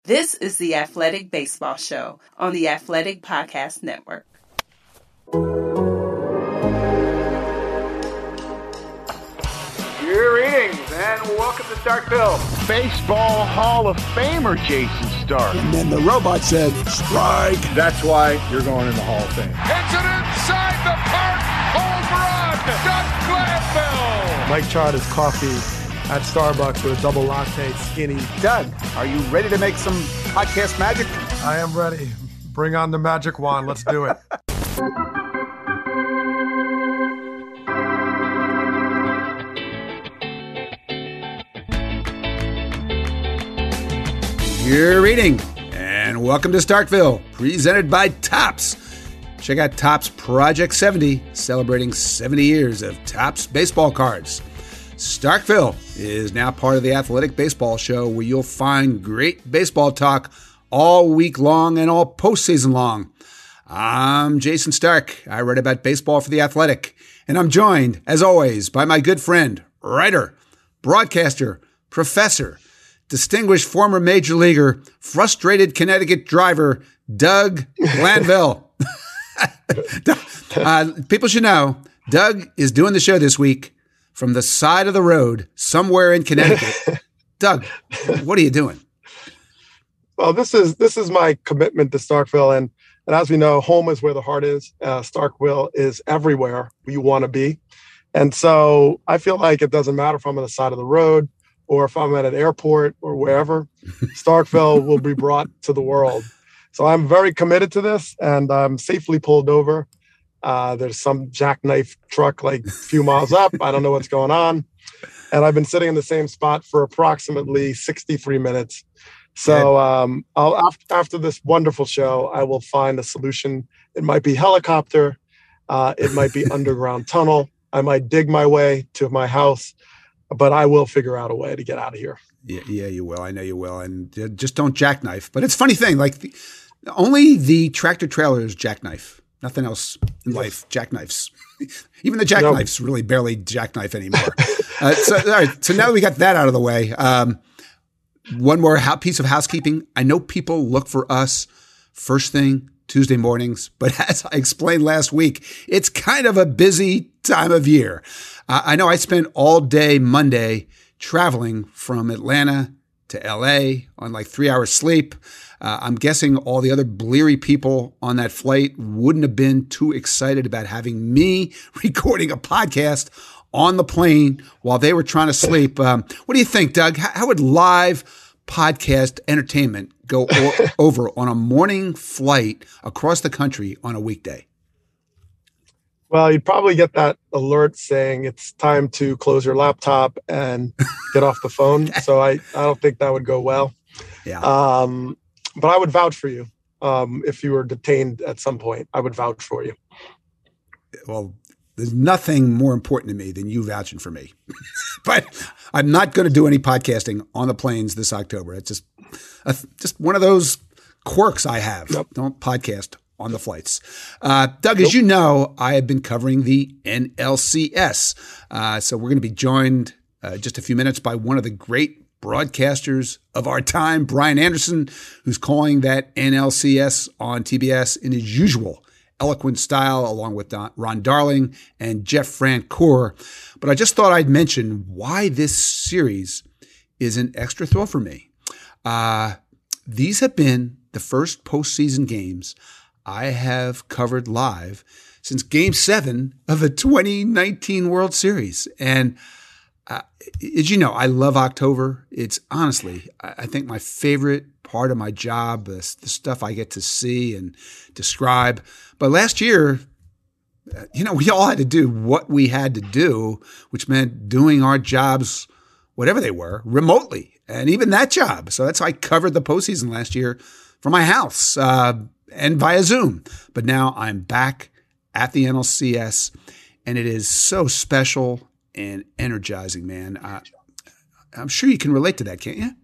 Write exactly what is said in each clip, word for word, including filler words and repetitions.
This is the Athletic Baseball Show on the Athletic Podcast Network. Greetings and welcome to Starkville. Baseball Hall of Famer Jason Stark. And then the robot said, strike. That's why you're going in the Hall of Fame. It's an inside the park home run. Doug Glanville. Mike tried his coffee at Starbucks with a double latte skinny. Doug, are you ready to make some podcast magic? I am ready. Bring on the magic wand. Let's do it. Greetings and welcome to Starkville, presented by Topps. Check out Topps Project seventy, celebrating seventy years of Topps baseball cards. Starkville is now part of the Athletic Baseball Show, where you'll find great baseball talk all week long and all postseason long. I'm Jason Stark. I write about baseball for The Athletic, and I'm joined, as always, by my good friend, writer, broadcaster, professor, distinguished former major leaguer, frustrated Connecticut driver, Doug Glanville. uh, people should know, Doug is doing the show this week from the side of the road somewhere in Connecticut. Doug, what are you doing? Well, this is this is my commitment to Starkville, and and as we know, home is where the heart is. Uh, Starkville is everywhere we want to be, and so I feel like it doesn't matter if I'm on the side of the road or if I'm at an airport or wherever. Starkville will be brought to the world. So I'm very committed to this, and I'm safely pulled over. Uh, there's some jackknife truck like a few miles up. I don't know what's going on. And I've been sitting in the same spot for approximately sixty-three minutes. So um, I'll after, after this wonderful show, I will find a solution. It might be helicopter. Uh, it might be underground tunnel. I might dig my way to my house, but I will figure out a way to get out of here. Yeah, yeah, you will. I know you will. And uh, just don't jackknife. But it's a funny thing. Like the, only the tractor trailers jackknife. Nothing else in life jackknifes. Even the jackknifes nope. really barely jackknife anymore. uh, so, all right. So now we got that out of the way. Um, one more ho- piece of housekeeping. I know people look for us first thing Tuesday mornings, but as I explained last week, it's kind of a busy time of year. Uh, I know I spent all day Monday traveling from Atlanta to L A on like three hours sleep. Uh, I'm guessing all the other bleary people on that flight wouldn't have been too excited about having me recording a podcast on the plane while they were trying to sleep. Um, what do you think, Doug? How, how would live podcast entertainment go o- over on a morning flight across the country on a weekday? Well, you'd probably get that alert saying it's time to close your laptop and get off the phone. So I, I don't think that would go well. Yeah. Um, but I would vouch for you. Um, if you were detained at some point, I would vouch for you. Well, there's nothing more important to me than you vouching for me. But I'm not going to do any podcasting on the planes this October. It's just a, just one of those quirks I have. Nope. Don't podcast on the flights. Uh, Doug, nope. As you know, I have been covering the N L C S. Uh, so we're going to be joined uh, just a few minutes by one of the great broadcasters of our time, Brian Anderson, who's calling that N L C S on T B S in his usual eloquent style, along with Don, Ron Darling and Jeff Francoeur. But I just thought I'd mention why this series is an extra thrill for me. Uh, these have been the first postseason games I have covered live since Game seven of the twenty nineteen World Series. And uh, as you know, I love October. It's honestly, I think, my favorite part of my job, the, the stuff I get to see and describe. But last year, you know, we all had to do what we had to do, which meant doing our jobs, whatever they were, remotely. And even that job. So that's how I covered the postseason last year from my house uh, and via Zoom. But now I'm back at the N L C S, and it is so special and energizing, man. Uh, I'm sure you can relate to that, can't you?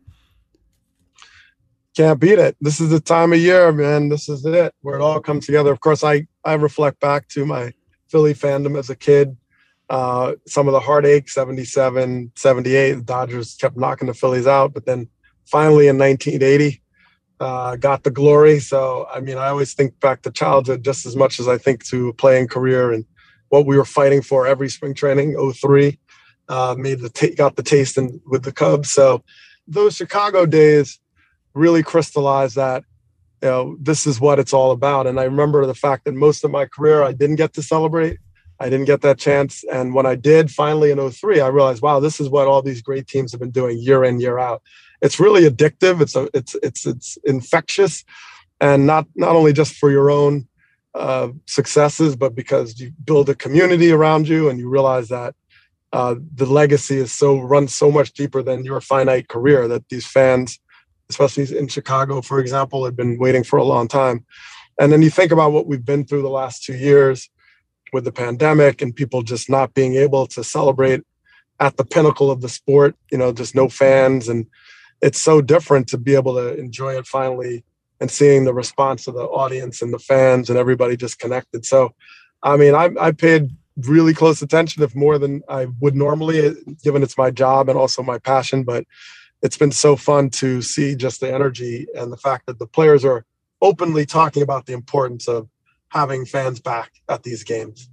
Can't beat it. This is the time of year, man. This is it, where it all comes together. Of course, I, I reflect back to my Philly fandom as a kid. Uh, some of the heartache, seventy-seven, seventy-eight, the Dodgers kept knocking the Phillies out. But then finally in nineteen eighty, uh, got the glory. So, I mean, I always think back to childhood just as much as I think to a playing career and what we were fighting for every spring training. oh three uh, made the t- got the taste in, with the Cubs. So those Chicago days really crystallized that, you know, this is what it's all about. And I remember the fact that most of my career, I didn't get to celebrate. I didn't get that chance. And when I did finally in oh three, I realized, wow, this is what all these great teams have been doing year in, year out. It's really addictive. It's a, it's, it's, it's infectious, and not, not only just for your own uh, successes, but because you build a community around you and you realize that uh, the legacy is so runs so much deeper than your finite career, that these fans, especially in Chicago, for example, had been waiting for a long time. And then you think about what we've been through the last two years with the pandemic and people just not being able to celebrate at the pinnacle of the sport, you know, just no fans. And it's so different to be able to enjoy it finally and seeing the response of the audience and the fans and everybody just connected. So, I mean, I, I paid really close attention, if more than I would normally, given it's my job and also my passion, but it's been so fun to see just the energy and the fact that the players are openly talking about the importance of having fans back at these games.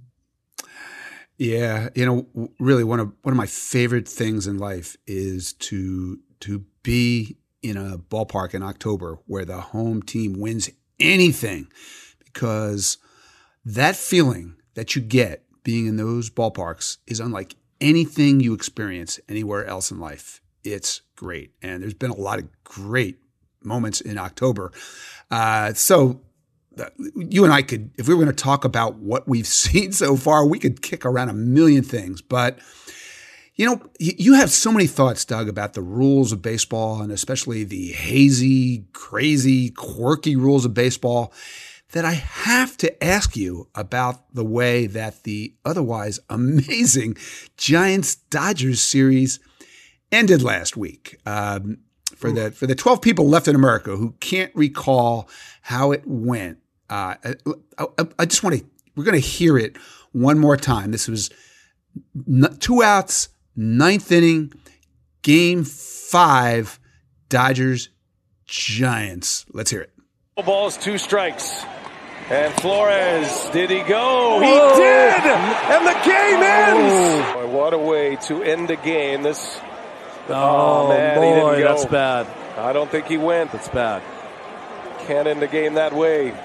Yeah, you know, really one of one of my favorite things in life is to to be in a ballpark in October where the home team wins anything, because that feeling that you get being in those ballparks is unlike anything you experience anywhere else in life. It's great. And there's been a lot of great moments in October. Uh, so uh, you and I could, if we were going to talk about what we've seen so far, we could kick around a million things. But, you know, you have so many thoughts, Doug, about the rules of baseball, and especially the hazy, crazy, quirky rules of baseball, that I have to ask you about the way that the otherwise amazing Giants-Dodgers series ended last week. Um, for the for the twelve people left in America who can't recall how it went, uh, I, I, I just want to, we're going to hear it one more time. This was two outs, ninth inning, game five, Dodgers Giants. Let's hear it. Balls, two strikes. And Flores, did he go? He Whoa. did! And the game ends! Boy, what a way to end the game. This. Oh, oh man, boy, he didn't go. That's bad. I don't think he went. That's bad. Can't end the game that way.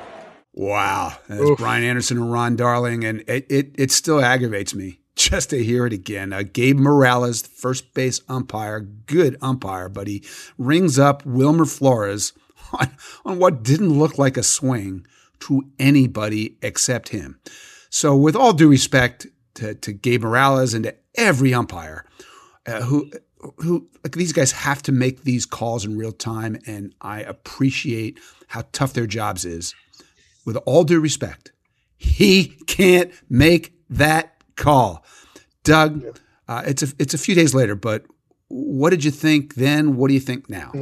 Wow. That's Oof. Brian Anderson and Ron Darling, and it, it, it still aggravates me just to hear it again. Uh, Gabe Morales, first base umpire, good umpire, but he rings up Wilmer Flores on, on what didn't look like a swing to anybody except him. So with all due respect to, to Gabe Morales and to every umpire, uh, who who like these guys have to make these calls in real time, and I appreciate how tough their jobs is. With all due respect, he can't make that call. Doug, uh, it's a it's a few days later, but what did you think then? What do you think now?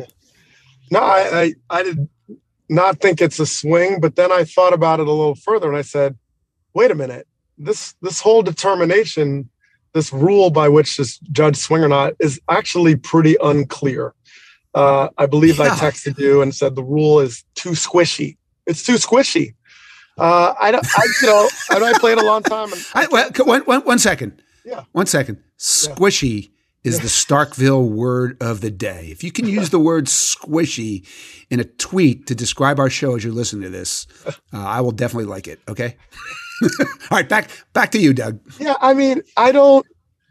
No, I, I, I did not think it's a swing, but then I thought about it a little further and I said, wait a minute, this this whole determination, this rule by which this judge swing or not is actually pretty unclear. Uh, I believe yeah. I texted you and said the rule is too squishy. It's too squishy. Uh, I don't, I, you know, I, I played a long time. And I, well, one, one, one second. Yeah. One second. Squishy yeah. is yeah. the Starkville word of the day. If you can use the word squishy in a tweet to describe our show as you're listening to this, uh, I will definitely like it. Okay. All right. Back, back to you, Doug. Yeah. I mean, I don't,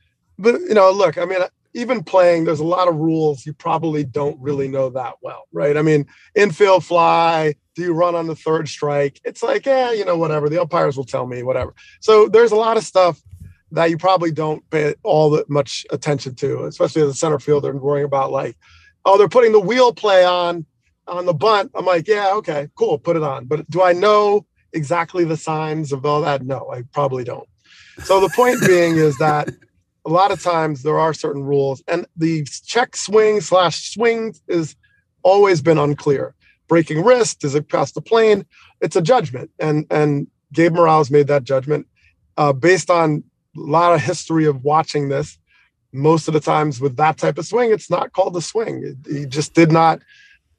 but you know, look, I mean, even playing, there's a lot of rules you probably don't really know that well, right? I mean, infield fly, do you run on the third strike? It's like, yeah, you know, whatever. The umpires will tell me, whatever. So there's a lot of stuff that you probably don't pay all that much attention to, especially as a center fielder and worrying about like, oh, they're putting the wheel play on on the bunt. I'm like, yeah, okay, cool, put it on. But do I know exactly the signs of all that? No, I probably don't. So the point being is that a lot of times there are certain rules, and the check swing slash swing is always been unclear. Breaking wrist, is it past the plane? It's a judgment. And, and Gabe Morales made that judgment uh, based on a lot of history of watching this. Most of the times with that type of swing, it's not called a swing. It, he just did not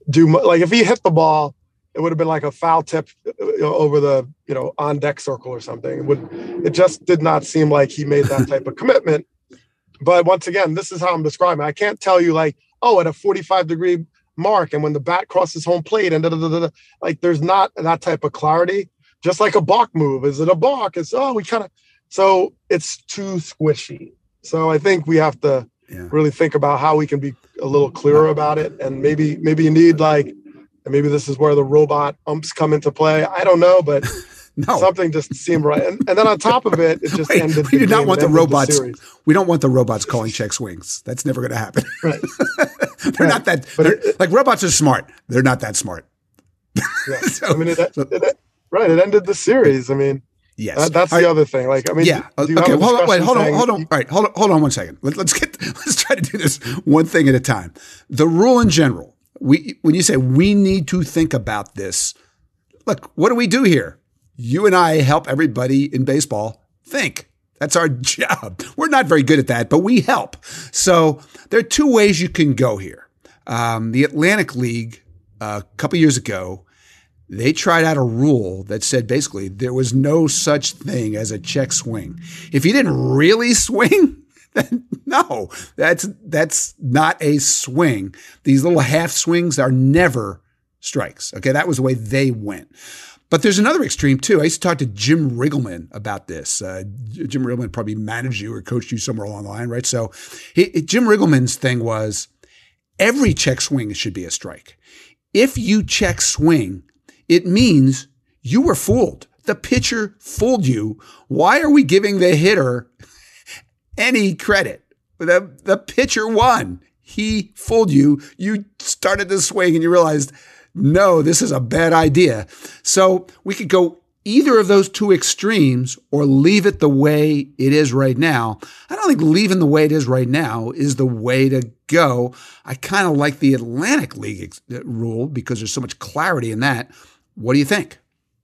do like if he hit the ball, it would have been like a foul tip you know, over the you know on deck circle or something. It would it just did not seem like he made that type of commitment. But once again, this is how I'm describing it. I can't tell you like, oh, at a forty-five degree mark and when the bat crosses home plate and da, da, da, da, da, like there's not that type of clarity. Just like a balk move. Is it a balk? It's oh, we kind of so it's too squishy. So I think we have to yeah. really think about how we can be a little clearer about it. And maybe maybe you need like, and maybe this is where the robot umps come into play. I don't know, but no. something just seemed right. And, and then on top of it, it just Wait, ended. We the do not want the robots. The we don't want the robots calling check swings. That's never going to happen. Right. they're right. not that. They're, it, like robots are smart. They're not that smart. Yeah. so, I mean, it, so, it, it, right. It ended the series. I mean. Yes, that, that's right. the other thing. Like, I mean, yeah. Do, do okay. Hold on. Wait. Hold on. Hold on. You, All right. Hold on. Hold on one second. Let, let's get. Let's try to do this one thing at a time. The rule in general. We when you say we need to think about this. Look, what do we do here? You and I help everybody in baseball think. That's our job. We're not very good at that, but we help. So there are two ways you can go here. Um, the Atlantic League uh, a couple years ago. They tried out a rule that said basically there was no such thing as a check swing. If you didn't really swing, then no, that's that's not a swing. These little half swings are never strikes. Okay, that was the way they went. But there's another extreme too. I used to talk to Jim Riggleman about this. Uh, Jim Riggleman probably managed you or coached you somewhere along the line, right? So he, Jim Riggleman's thing was every check swing should be a strike. If you check swing, it means you were fooled. The pitcher fooled you. Why are we giving the hitter any credit? The, the pitcher won. He fooled you. You started to swing and you realized, no, this is a bad idea. So we could go either of those two extremes or leave it the way it is right now. I don't think leaving the way it is right now is the way to go. I kind of like the Atlantic League ex- rule because there's so much clarity in that. What do you think?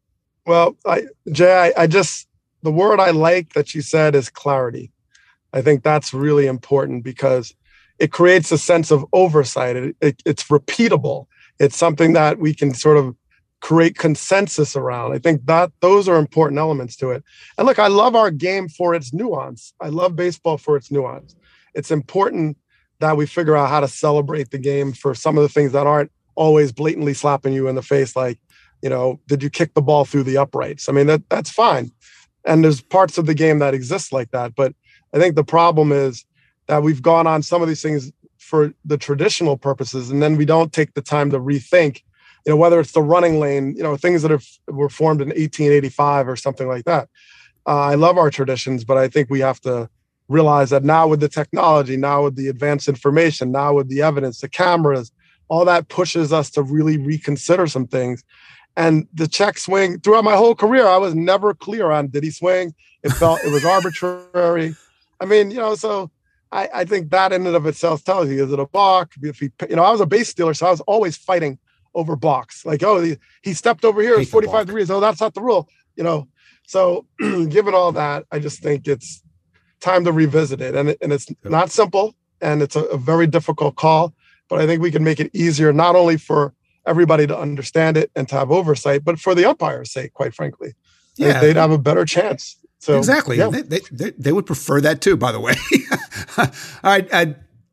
Well, I, Jay, I, I just, the word I like that you said is clarity. I think that's really important because it creates a sense of oversight. It, it, it's repeatable. It's something that we can sort of create consensus around. I think that those are important elements to it. And look, I love our game for its nuance. I love baseball for its nuance. It's important that we figure out how to celebrate the game for some of the things that aren't always blatantly slapping you in the face, like, you know, did you kick the ball through the uprights? I mean, that that's fine. And there's parts of the game that exist like that. But I think the problem is that we've gone on some of these things for the traditional purposes, and then we don't take the time to rethink, you know, whether it's the running lane, you know, things that have, were formed in eighteen eighty-five or something like that. Uh, I love our traditions, but I think we have to realize that now with the technology, now with the advanced information, now with the evidence, the cameras, all that pushes us to really reconsider some things. And the check swing, throughout my whole career, I was never clear on, did he swing? It felt, it was arbitrary. I mean, you know, so I, I think that in and of itself tells you, is it a balk? If he, you know, I was a base stealer, so I was always fighting over balks. Like, oh, he, he stepped over here, it's forty-five degrees. Oh, that's not the rule, you know? So given all that, I just think it's time to revisit it. And, it, and it's not simple, and it's a, a very difficult call, but I think we can make it easier, not only for everybody to understand it and to have oversight, but for the umpire's sake, quite frankly, yeah, they'd have a better chance. So exactly, yeah. they, they they would prefer that too. By the way, all right, uh,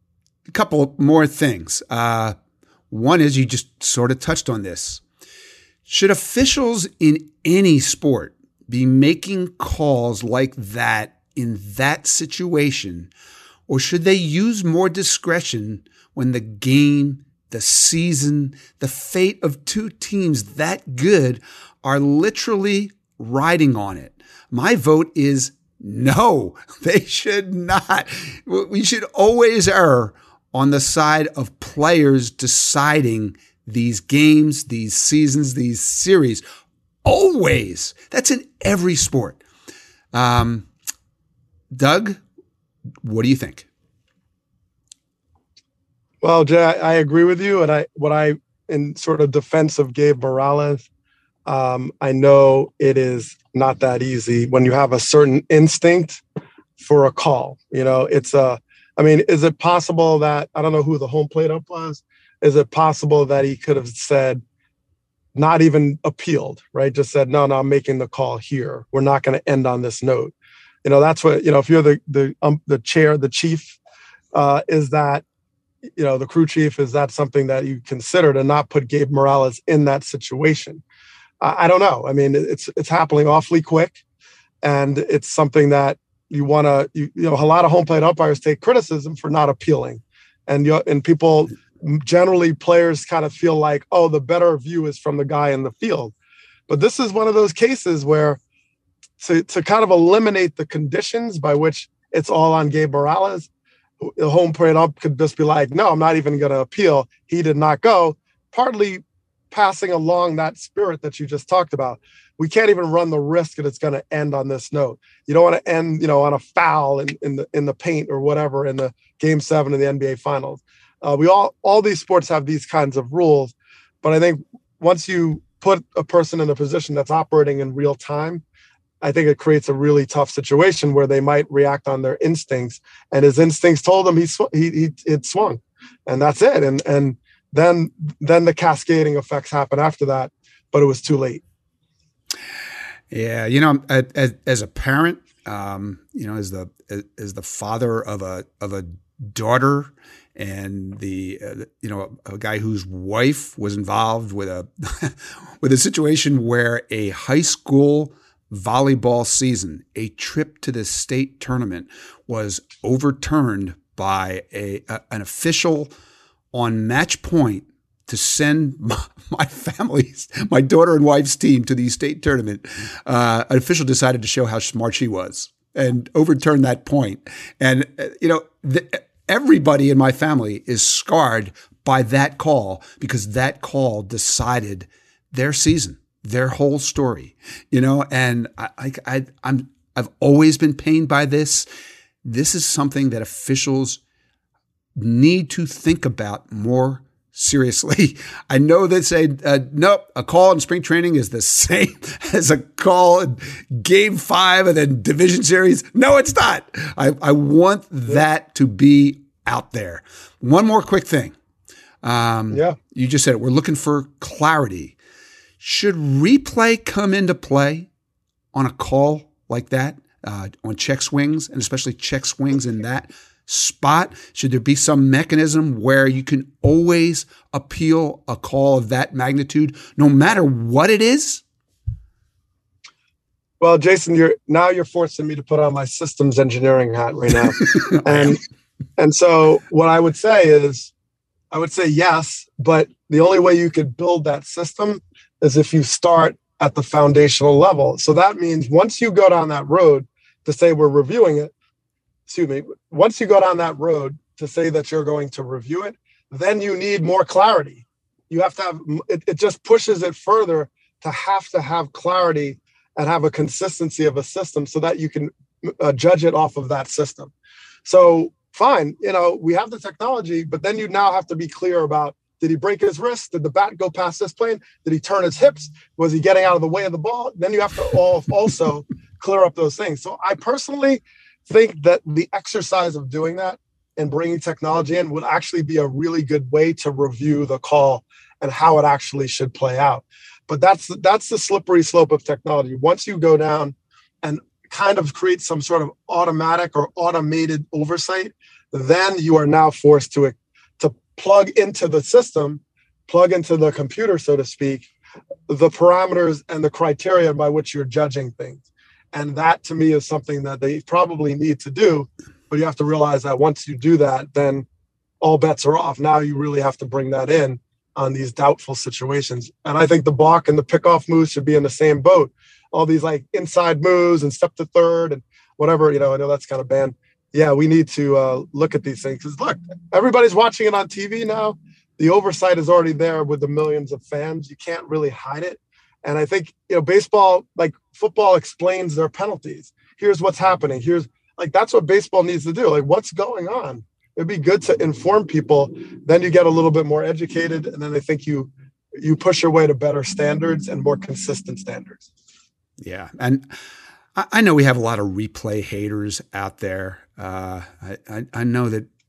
a couple more things. Uh, one is you just sort of touched on this. Should officials in any sport be making calls like that in that situation, or should they use more discretion when the game, the season, the fate of two teams that good are literally riding on it? My vote is no, they should not. We should always err on the side of players deciding these games, these seasons, these series. Always. That's in every sport. Um, Doug, what do you think? Well, Jay, I agree with you. And I, what I, in sort of defense of Gabe Morales, um, I know it is not that easy when you have a certain instinct for a call. You know, it's a, I mean, is it possible that, I don't know who the home plate up was, is it possible that he could have said, not even appealed, right? Just said, no, no, I'm making the call here. We're not going to end on this note. You know, that's what, you know, if you're the, the, um, the chair, the chief, uh, is that, you know, the crew chief, is that something that you consider to not put Gabe Morales in that situation? I, I don't know. I mean, it's, it's happening awfully quick, and it's something that you want to, you, you know, a lot of home plate umpires take criticism for not appealing, and you and people, generally players kind of feel like, oh, the better view is from the guy in the field. But this is one of those cases where to, to kind of eliminate the conditions by which it's all on Gabe Morales, the home plate ump could just be like, no, I'm not even going to appeal. He did not go. Partly passing along that spirit that you just talked about. We can't even run the risk that it's going to end on this note. You don't want to end, you know, on a foul in, in the in the paint or whatever in the game seven of the N B A Finals. Uh, we all, all these sports have these kinds of rules, but I think once you put a person in a position that's operating in real time, I think it creates a really tough situation where they might react on their instincts, and his instincts told him he sw- he, he it swung, and that's it. And and then then the cascading effects happen after that, but it was too late. Yeah, you know, as, as a parent, um, you know, as the as the father of a of a daughter. And the uh, you know a, a guy whose wife was involved with a with a situation where a high school volleyball season, a trip to the state tournament, was overturned by a, a an official on match point to send my, my family's, my daughter and wife's team to the state tournament. Uh, an official decided to show how smart she was and overturned that point. And uh, you know. The, Everybody in my family is scarred by that call, because that call decided their season, their whole story, you know. And I, I, I, I'm, I've always been pained by this. This is something that officials need to think about more seriously. I know they say, uh, nope, a call in spring training is the same as a call in game five and then division series. No, it's not. I, I want that to be out there. One more quick thing. Um, yeah. You just said it. We're looking for clarity. Should replay come into play on a call like that, uh, on check swings, and especially check swings in that spot? Should there be some mechanism where you can always appeal a call of that magnitude, no matter what it is? Well, Jason, you're now you're forcing me to put on my systems engineering hat right now. and and so what I would say is, I would say yes, but the only way you could build that system is if you start at the foundational level. So that means once you go down that road to say we're reviewing it, excuse me, once you go down that road to say that you're going to review it, then you need more clarity. You have to have, it, it just pushes it further to have to have clarity and have a consistency of a system so that you can uh, judge it off of that system. So fine, you know, we have the technology, but then you now have to be clear about, did he break his wrist? Did the bat go past this plane? Did he turn his hips? Was he getting out of the way of the ball? Then you have to all also clear up those things. So I personally think that the exercise of doing that and bringing technology in would actually be a really good way to review the call and how it actually should play out. But that's that's the slippery slope of technology. Once you go down and kind of create some sort of automatic or automated oversight, then you are now forced to, to plug into the system, plug into the computer, so to speak, the parameters and the criteria by which you're judging things. And that, to me, is something that they probably need to do. But you have to realize that once you do that, then all bets are off. Now you really have to bring that in on these doubtful situations. And I think the balk and the pickoff moves should be in the same boat. All these like inside moves and step to third and whatever, you know, I know that's kind of banned. Yeah, we need to uh, look at these things. Because look, everybody's watching it on T V now. The oversight is already there with the millions of fans. You can't really hide it. And I think, you know, baseball, like football, explains their penalties. Here's what's happening. Here's like, that's what baseball needs to do. Like, what's going on? It'd be good to inform people. Then you get a little bit more educated. And then I think you, you push your way to better standards and more consistent standards. Yeah. And I know we have a lot of replay haters out there. Uh, I, I, I know that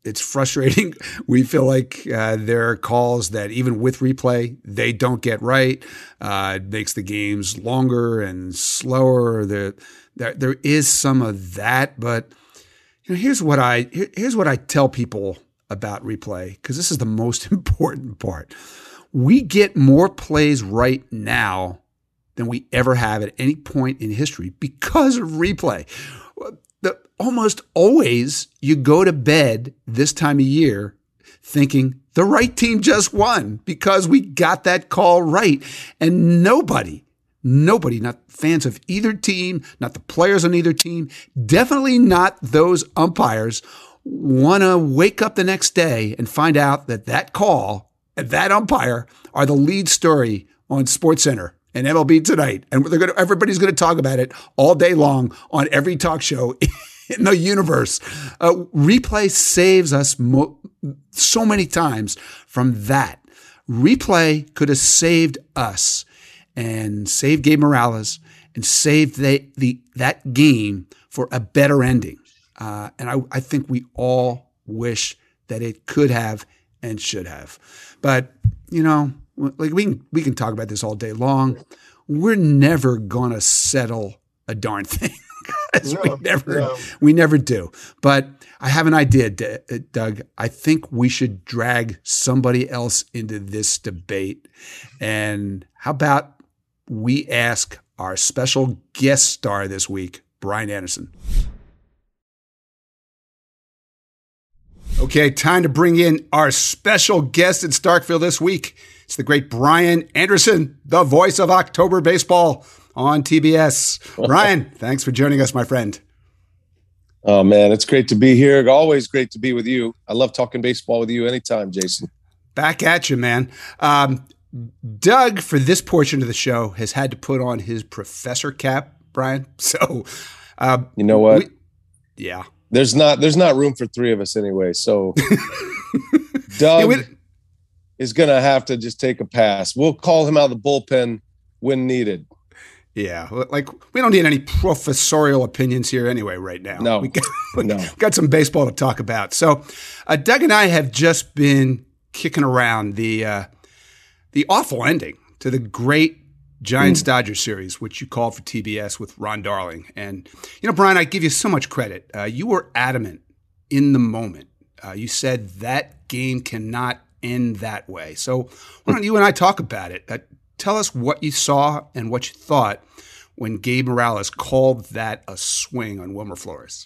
it's frustrating. We feel like uh, there are calls that even with replay, they don't get right. Uh, it makes the games longer and slower. There, there, there is some of that, but you know, here's what I here, here's what I tell people about replay, because this is the most important part. We get more plays right now than we ever have at any point in history because of replay. The, almost always you go to bed this time of year thinking the right team just won because we got that call right. And nobody, nobody, not fans of either team, not the players on either team, definitely not those umpires, want to wake up the next day and find out that that call and that umpire are the lead story on SportsCenter and M L B Tonight, and they're going to, everybody's going to talk about it all day long on every talk show in the universe. Uh, replay saves us mo- so many times from that. Replay could have saved us and saved Gabe Morales and saved the, the that game for a better ending. Uh, and I, I think we all wish that it could have and should have. But, you know, like we can, we can talk about this all day long. We're never going to settle a darn thing. no, we never, no. we never do. But I have an idea, Doug. I think we should drag somebody else into this debate. And how about we ask our special guest star this week, Brian Anderson? Okay, time to bring in our special guest in Starkville this week. It's the great Brian Anderson, the voice of October baseball on T B S. Brian, thanks for joining us, my friend. Oh, man, it's great to be here. Always great to be with you. I love talking baseball with you anytime, Jason. Back at you, man. Um, Doug, for this portion of the show, has had to put on his professor cap, Brian. So, uh, you know what? We, yeah. There's not there's not room for three of us anyway. So Doug yeah, we, is going to have to just take a pass. We'll call him out of the bullpen when needed. Yeah, like we don't need any professorial opinions here anyway right now. No, we got, no. we got some baseball to talk about. So uh, Doug and I have just been kicking around the uh, the awful ending to the great Giants-Dodgers series, which you called for T B S with Ron Darling. And, you know, Brian, I give you so much credit. Uh, you were adamant in the moment. Uh, you said that game cannot end that way. So why don't you and I talk about it? Uh, tell us what you saw and what you thought when Gabe Morales called that a swing on Wilmer Flores.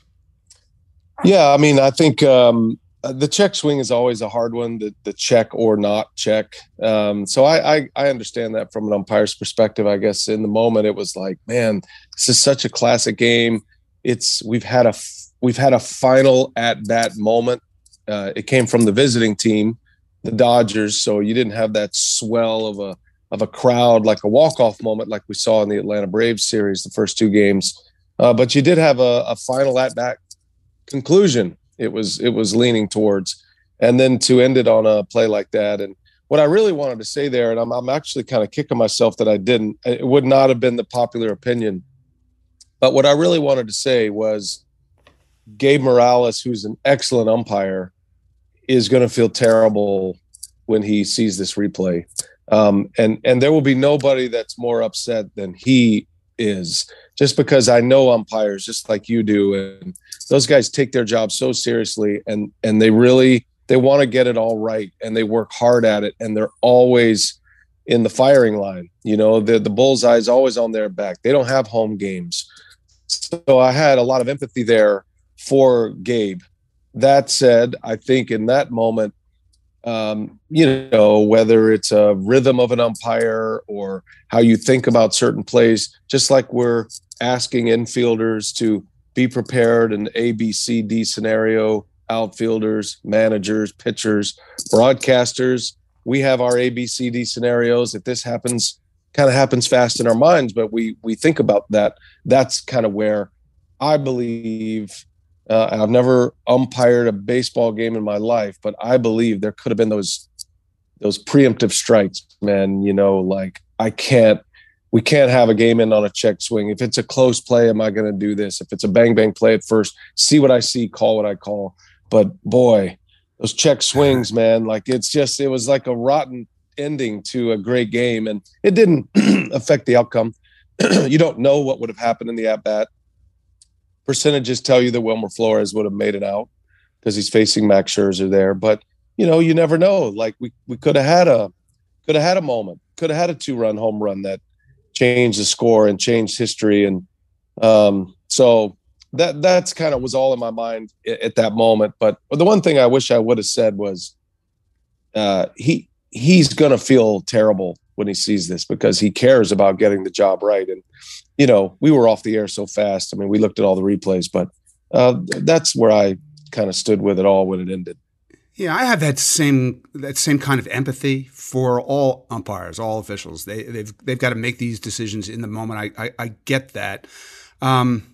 Yeah, I mean, I think um, the check swing is always a hard one, the, the check or not check. Um, so I, I, I understand that from an umpire's perspective. I guess in the moment it was like, man, this is such a classic game. It's we've had a we've had a final at that moment. Uh, it came from the visiting team, the Dodgers. So you didn't have that swell of a of a crowd like a walk-off moment like we saw in the Atlanta Braves series, the first two games. Uh, but you did have a, a final at bat conclusion. It was it was leaning towards, and then to end it on a play like that. And what I really wanted to say there, and I'm I'm actually kind of kicking myself that I didn't. It would not have been the popular opinion, but what I really wanted to say was, Gabe Morales, who's an excellent umpire, is going to feel terrible when he sees this replay, um, and and there will be nobody that's more upset than he is, just because I know umpires just like you do, and those guys take their job so seriously, and and they really they want to get it all right, and they work hard at it, and they're always in the firing line. You know, the the bullseye is always on their back. They don't have home games, so I had a lot of empathy there for Gabe. That said, I think in that moment, um, you know, whether it's a rhythm of an umpire or how you think about certain plays, just like we're asking infielders to be prepared in A, B, C, D scenario, outfielders, managers, pitchers, broadcasters, we have our A, B, C, D scenarios. If this happens, kind of happens fast in our minds, but we we think about that. That's kind of where I believe, uh, I've never umpired a baseball game in my life, but I believe there could have been those those preemptive strikes, man. You know, like I can't, we can't have a game in on a check swing. If it's a close play, am I going to do this? If it's a bang, bang play at first, see what I see, call what I call. But boy, those check swings, man. Like it's just, it was like a rotten ending to a great game, and it didn't affect the outcome. You don't know what would have happened in the at bat. Percentages tell you that Wilmer Flores would have made it out because he's facing Max Scherzer there. But you know, you never know. Like we we could have had a could have had a moment, could have had a two run home run that changed the score and changed history, and um, so. That that's kind of was all in my mind at, at that moment. But the one thing I wish I would have said was, uh, he he's gonna feel terrible when he sees this because he cares about getting the job right. And you know, we were off the air so fast. I mean, we looked at all the replays, but uh, that's where I kind of stood with it all when it ended. Yeah, I have that same that same kind of empathy for all umpires, all officials. They they've they've got to make these decisions in the moment. I I, I get that. Um,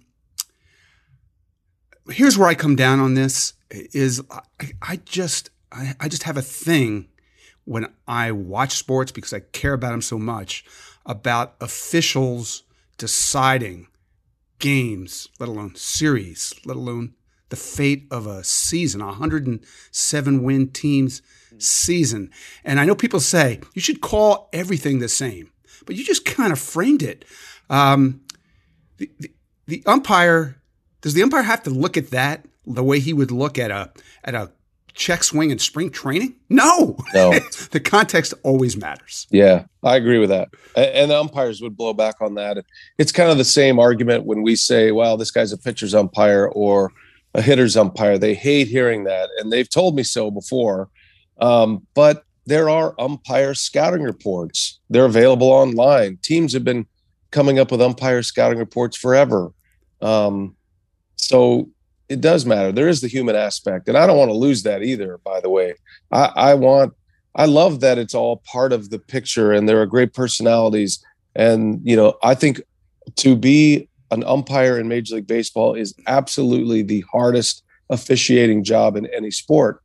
Here's where I come down on this is I, I just I, I just have a thing when I watch sports because I care about them so much about officials deciding games, let alone series, let alone the fate of a season, a one hundred seven win team's season. And I know people say you should call everything the same, but you just kind of framed it. Um, the, the, the umpire. Does the umpire have to look at that the way he would look at a at a check swing in spring training? No. No. The context always matters. Yeah, I agree with that. And the umpires would blow back on that. It's kind of the same argument when we say, well, this guy's a pitcher's umpire or a hitter's umpire. They hate hearing that, and they've told me so before. Um, but there are umpire scouting reports. They're available online. Teams have been coming up with umpire scouting reports forever. Um So it does matter. There is the human aspect, and I don't want to lose that either, by the way. I, I want, I love that it's all part of the picture and there are great personalities. And, you know, I think to be an umpire in Major League Baseball is absolutely the hardest officiating job in any sport.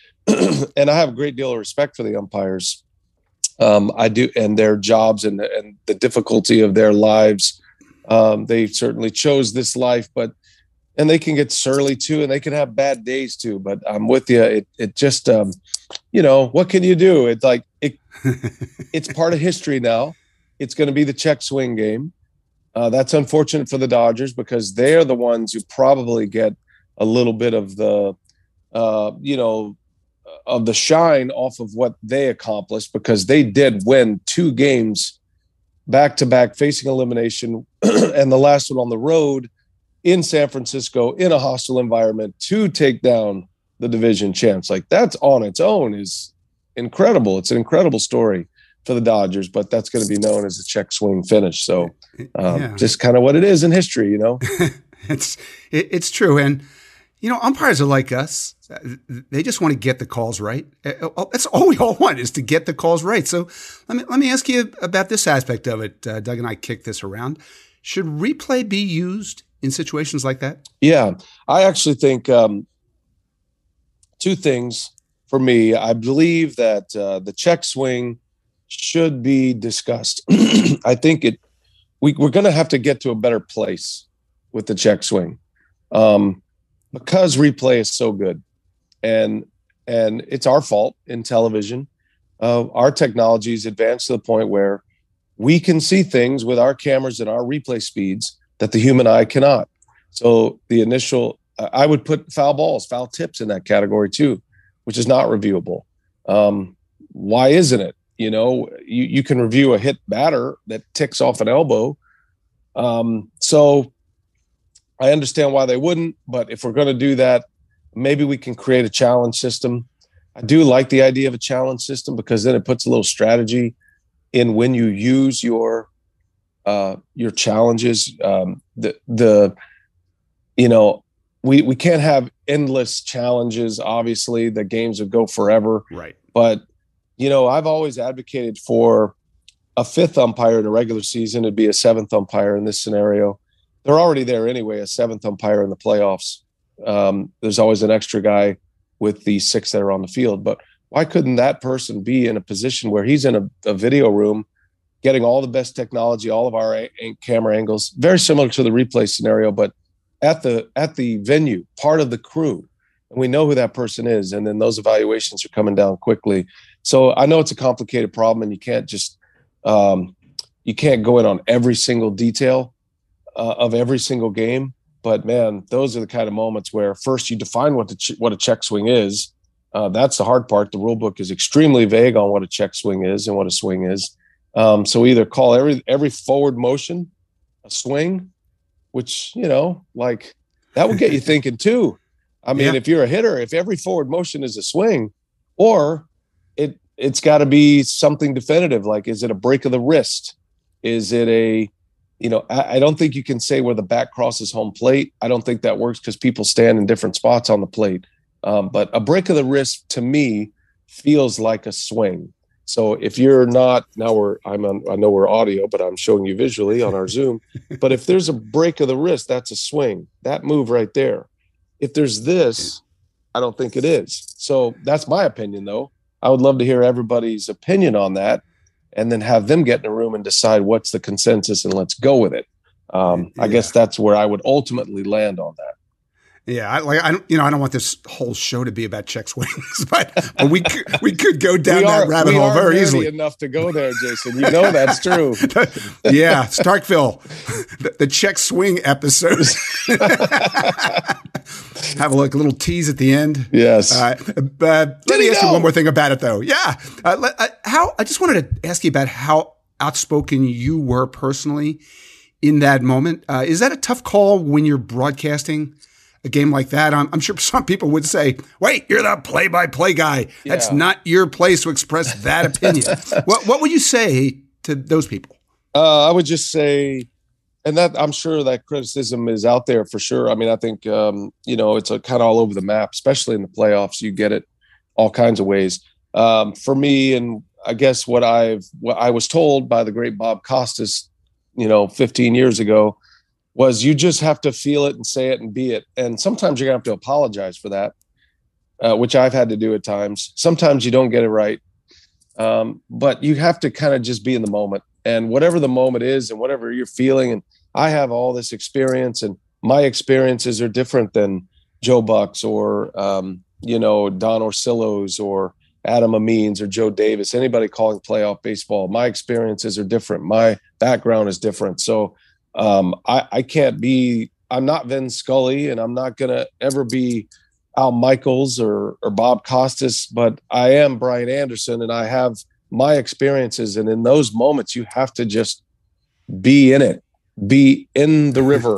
And I have a great deal of respect for the umpires. Um, I do, and their jobs and, and the difficulty of their lives. Um, they certainly chose this life, but and they can get surly too, and they can have bad days too. But I'm with you. It it just, um, you know, what can you do? It's like it, it's part of history now. It's going to be the check swing game. Uh, that's unfortunate for the Dodgers because they're the ones who probably get a little bit of the, uh, you know, of the shine off of what they accomplished because they did win two games back to back, facing elimination, and the last one on the road in San Francisco in a hostile environment to take down the division champs. Like that's on its own is incredible. It's an incredible story for the Dodgers, but that's going to be known as a check swing finish. So um, yeah. Just kind of what it is in history, you know, it's, it, it's true. And, you know, umpires are like us. They just want to get the calls right. That's all we all want is to get the calls right. So let me, let me ask you about this aspect of it. Uh, Doug and I kicked this around. Should replay be used in situations like that? Yeah, I actually think um, two things for me. I believe that uh, the check swing should be discussed. I think it. We, we're going to have to get to a better place with the check swing um, because replay is so good, and and it's our fault in television. Uh, our technology is advanced to the point where we can see things with our cameras and our replay speeds that the human eye cannot. So the initial, uh, I would put foul balls, foul tips in that category too, which is not reviewable. Um, why isn't it? You know, you, you can review a hit batter that ticks off an elbow. Um, so I understand why they wouldn't, but if we're going to do that, maybe we can create a challenge system. I do like the idea of a challenge system because then it puts a little strategy in when you use your uh, your challenges. Um, the the you know we we can't have endless challenges. Obviously, the games would go forever. Right. But you know, I've always advocated for a fifth umpire in a regular season. It'd be a seventh umpire in this scenario. They're already there anyway. A seventh umpire in the playoffs. Um, there's always an extra guy with the six that are on the field, but why couldn't that person be in a position where he's in a, a video room getting all the best technology, all of our a- camera angles, very similar to the replay scenario, but at the at the venue, part of the crew. and we know who that person is. And then those evaluations are coming down quickly. So I know it's a complicated problem, and you can't just, um, you can't go in on every single detail uh, of every single game. But man, those are the kind of moments where first you define what the ch- what a check swing is. Uh, that's the hard part. The rule book is extremely vague on what a check swing is and what a swing is. Um, so either call every every forward motion a swing, which, you know, like that would get you thinking too. I mean, yeah. if you're a hitter, if every forward motion is a swing, or it it's got to be something definitive. Like, is it a break of the wrist? Is it a You know, I, I don't think you can say where the bat crosses home plate. I don't think that works because people stand in different spots on the plate. Um, but a break of the wrist to me feels like a swing. So if you're not, now we're, I'm on, I know we're audio, but I'm showing you visually on our Zoom. But if there's a break of the wrist, that's a swing. That move right there. If there's this, I don't think it is. So that's my opinion, though. I would love to hear everybody's opinion on that, and then have them get in a room and decide what's the consensus and let's go with it. Um, I yeah. guess that's where I would ultimately land on that. Yeah, I like I don't you know I don't want this whole show to be about check swings, but, but we could, we could go down are, that rabbit hole very easily. Enough to go there, Jason. You know that's true. Yeah, Starkville, the, the check swing episodes. Have a look, a little tease at the end. Yes. Uh, but let me ask know? you one more thing about it, though. Yeah. Uh, let, uh, how I just wanted to ask you about how outspoken you were personally in that moment. Uh, is that a tough call when you're broadcasting a game like that? I'm, I'm sure some people would say, wait, you're the play-by-play guy. That's yeah. not your place to express that opinion. what, what would you say to those people? Uh, I would just say, and that I'm sure that criticism is out there for sure. I mean, I think, um, you know, it's a kind of all over the map, especially in the playoffs. You get it all kinds of ways. Um, for me, and I guess what I've, what I was told by the great Bob Costas, you know, fifteen years ago, was you just have to feel it and say it and be it. And sometimes you're gonna have to apologize for that, uh, which I've had to do at times. Sometimes you don't get it right. Um, but you have to kind of just be in the moment, and whatever the moment is and whatever you're feeling. And I have all this experience, and my experiences are different than Joe Buck's or, um, you know, Don Orsillo's or Adam Amin's or Joe Davis, anybody calling playoff baseball. My experiences are different. My background is different. So um, I, I can't be, I'm not Vin Scully, and I'm not going to ever be Al Michaels or, or Bob Costas, but I am Brian Anderson, and I have my experiences. And in those moments, you have to just be in it, be in the river.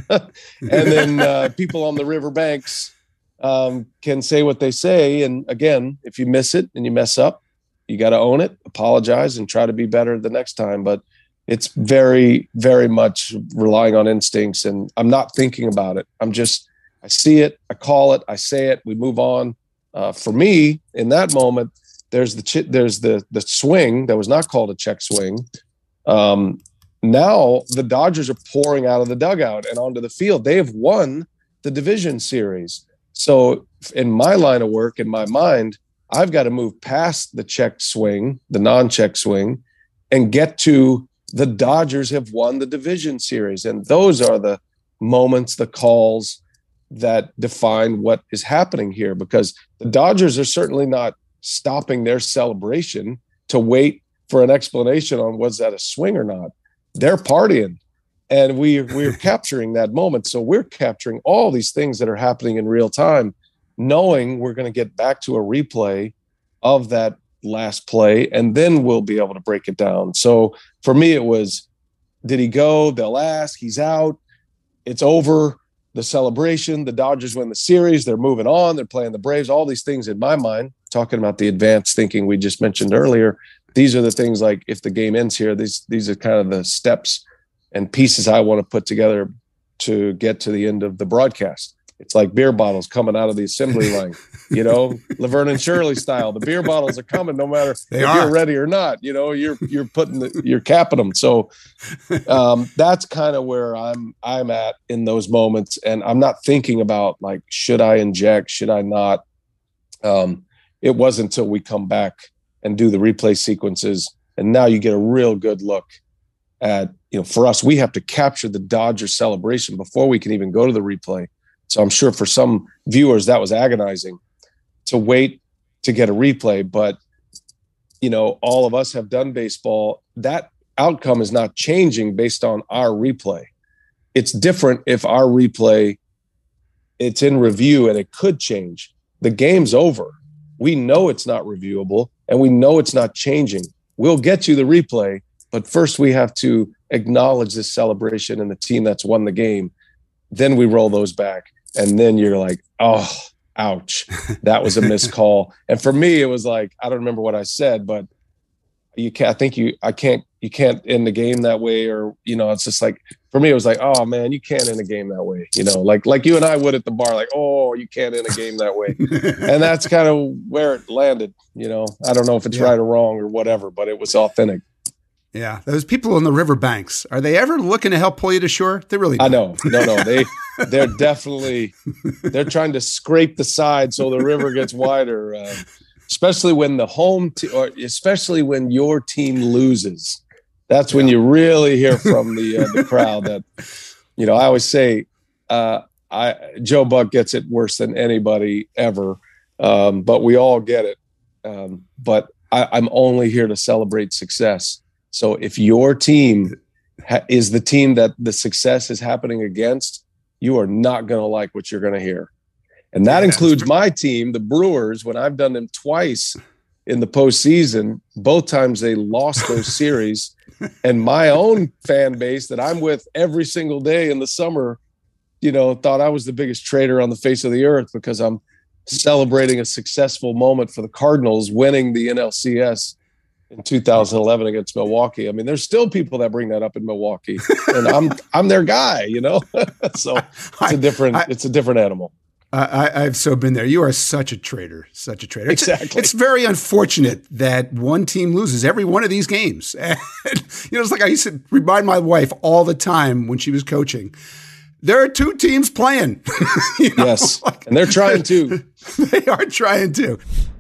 And then uh, people on the river banks um, can say what they say. And again, if you miss it and you mess up, you got to own it, apologize, and try to be better the next time. But it's very, very much relying on instincts. And I'm not thinking about it. I'm just, I see it, I call it, I say it, we move on. Uh, for me, in that moment, there's the ch- there's the the swing that was not called a check swing. Um, now the Dodgers are pouring out of the dugout and onto the field. They have won the division series. So in my line of work, in my mind, I've got to move past the check swing, the non-check swing, and get to the Dodgers have won the division series. And those are the moments, the calls that define what is happening here, because the Dodgers are certainly not stopping their celebration to wait for an explanation on was that a swing or not. They're partying, and we we're capturing that moment. So we're capturing all these things that are happening in real time, knowing we're going to get back to a replay of that last play, and then we'll be able to break it down. So for me, it was, did he go? They'll ask, he's out, it's over. The celebration, the Dodgers win the series, they're moving on, they're playing the Braves, all these things in my mind, talking about the advanced thinking we just mentioned earlier. These are the things like, if the game ends here, these these are kind of the steps and pieces I want to put together to get to the end of the broadcast. It's like beer bottles coming out of the assembly line, you know, Laverne and Shirley style. The beer bottles are coming no matter they if are. you're ready or not. You know, you're you're putting the, you're capping them. So um, that's kind of where I'm I'm at in those moments, and I'm not thinking about like, should I inject, should I not? Um, it wasn't until we come back and do the replay sequences, and now you get a real good look at, you know, for us, we have to capture the Dodger celebration before we can even go to the replay. So I'm sure for some viewers that was agonizing to wait to get a replay. But, you know, all of us have done baseball. That outcome is not changing based on our replay. It's different if our replay, it's in review and it could change. The game's over. We know it's not reviewable and we know it's not changing. We'll get you the replay, but first we have to acknowledge this celebration and the team that's won the game. Then we roll those back. And then you're like, oh, ouch, that was a missed call. And for me, it was like, I don't remember what I said, but you can't, I think you, I can't, you can't end the game that way. Or, you know, it's just like, for me, it was like, oh man, you can't end a game that way. You know, like, like you and I would at the bar, like, oh, you can't end a game that way. And that's kind of where it landed. You know, I don't know if it's yeah. right or wrong or whatever, but it was authentic. Yeah, those people on the riverbanks, are they ever looking to help pull you to shore? They really don't. I know. No, no. They, they're definitely, they're trying to scrape the side so the river gets wider, uh, especially when the home team, or especially when your team loses. That's when you really hear from the uh, the crowd that, you know, I always say, uh, I Joe Buck gets it worse than anybody ever, um, but we all get it. Um, but I, I'm only here to celebrate success. So if your team ha- is the team that the success is happening against, you are not going to like what you're going to hear. And that yeah, includes my team, the Brewers, when I've done them twice in the postseason. Both times they lost those series. And my own fan base that I'm with every single day in the summer, you know, thought I was the biggest traitor on the face of the earth because I'm celebrating a successful moment for the Cardinals winning the N L C S in two thousand eleven against Milwaukee. I mean, there's still people that bring that up in Milwaukee, and I'm I'm their guy, you know. So it's a different I, it's a different animal. I, I've so been there. You are such a traitor, such a traitor. Exactly. It's, it's very unfortunate that one team loses every one of these games. And, you know, it's like I used to remind my wife all the time when she was coaching. There are two teams playing. You know? Yes, and they're trying to. They are trying to.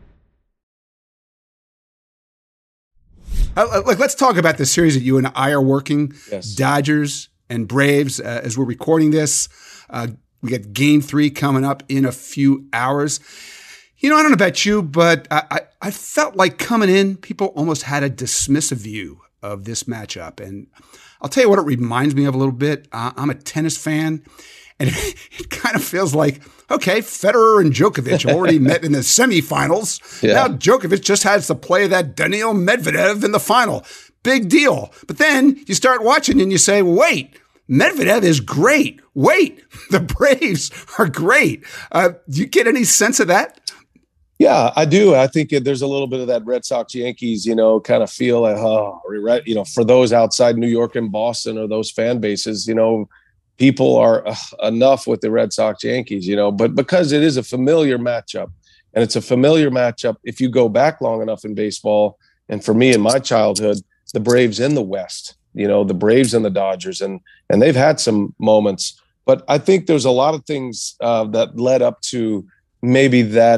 Uh, like, let's talk about the series that you and I are working. Yes. Dodgers and Braves. Uh, as we're recording this, uh, we got Game Three coming up in a few hours. You know, I don't know about you, but I, I, I felt like coming in, people almost had a dismissive view of this matchup, and I'll tell you what it reminds me of a little bit. Uh, I'm a tennis fan, and it, it kind of feels like, okay, Federer and Djokovic already met in the semifinals. Yeah. Now Djokovic just has to play that Daniil Medvedev in the final. Big deal. But then you start watching and you say, wait, Medvedev is great. Wait, the Braves are great. Uh, do you get any sense of that? Yeah, I do. I think there's a little bit of that Red Sox Yankees, you know, kind of feel like, oh, you know, for those outside New York and Boston or those fan bases, you know, people are uh, enough with the Red Sox Yankees, you know, but because it is a familiar matchup, and it's a familiar matchup if you go back long enough in baseball. And for me in my childhood, the Braves in the West, you know, the Braves and the Dodgers, and and they've had some moments. But I think there's a lot of things uh, that led up to maybe that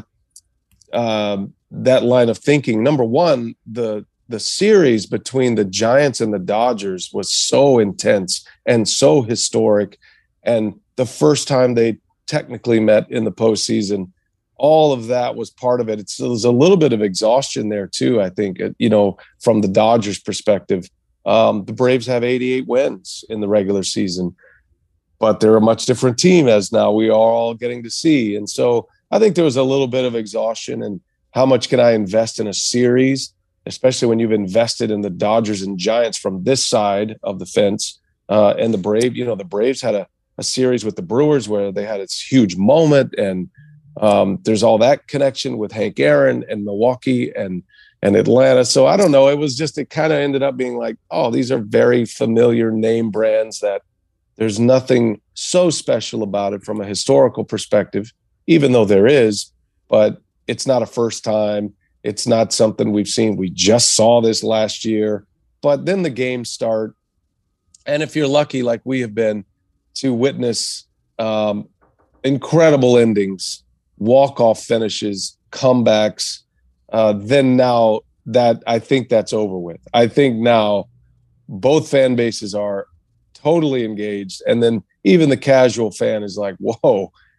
um, that line of thinking. Number one, the the series between the Giants and the Dodgers was so intense and so historic. And the first time they technically met in the postseason, all of that was part of it. It's, there's a little bit of exhaustion there too, I think, you know, from the Dodgers perspective. Um, the Braves have eighty-eight wins in the regular season, but they're a much different team as now we are all getting to see. And so I think there was a little bit of exhaustion, and how much can I invest in a series, especially when you've invested in the Dodgers and Giants from this side of the fence. Uh, and the Brave, you know, the Braves had a, a series with the Brewers where they had this huge moment, and um, there's all that connection with Hank Aaron and Milwaukee and and Atlanta. So I don't know. It was just, it kind of ended up being like, oh, these are very familiar name brands that there's nothing so special about it from a historical perspective, even though there is, but it's not a first time. It's not something we've seen. We just saw this last year, but then the games start. And if you're lucky, like we have been, to witness um, incredible endings, walk-off finishes, comebacks, uh, then now that I think that's over with. I think now both fan bases are totally engaged. And then even the casual fan is like, whoa,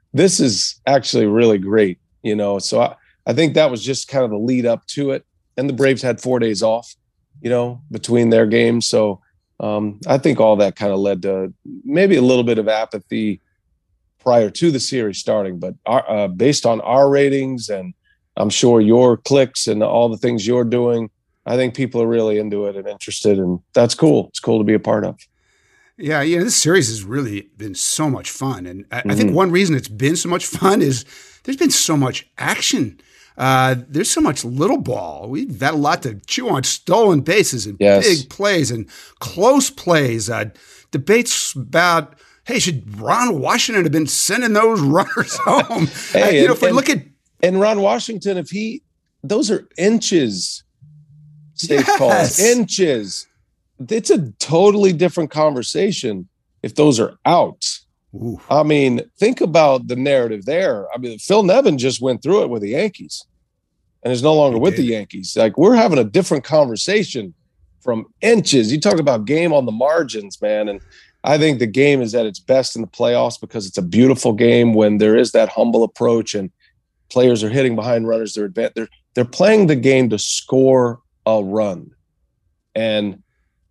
this is actually really great, you know. So I, I think that was just kind of the lead up to it. And the Braves had four days off, you know, between their games. So um, I think all that kind of led to maybe a little bit of apathy prior to the series starting. But our, uh, based on our ratings, and I'm sure your clicks and all the things you're doing, I think people are really into it and interested, and that's cool. It's cool to be a part of. Yeah, yeah, this series has really been so much fun. And I, mm-hmm. I think one reason it's been so much fun is there's been so much action. Uh, there's so much little ball. We've had a lot to chew on, stolen bases and yes. big plays and close plays. Uh, debates about, hey, should Ron Washington have been sending those runners home? hey, uh, you and, know, if we and, look at and Ron Washington, if he, those are inches. Safe yes. calls, inches. It's a totally different conversation if those are outs. Ooh. I mean, think about the narrative there. I mean, Phil Nevin just went through it with the Yankees and is no longer he with did. the Yankees. Like, we're having a different conversation from inches. You talk about game on the margins, man. And I think the game is at its best in the playoffs because it's a beautiful game when there is that humble approach and players are hitting behind runners. They're advanced. They're, they're playing the game to score a run. And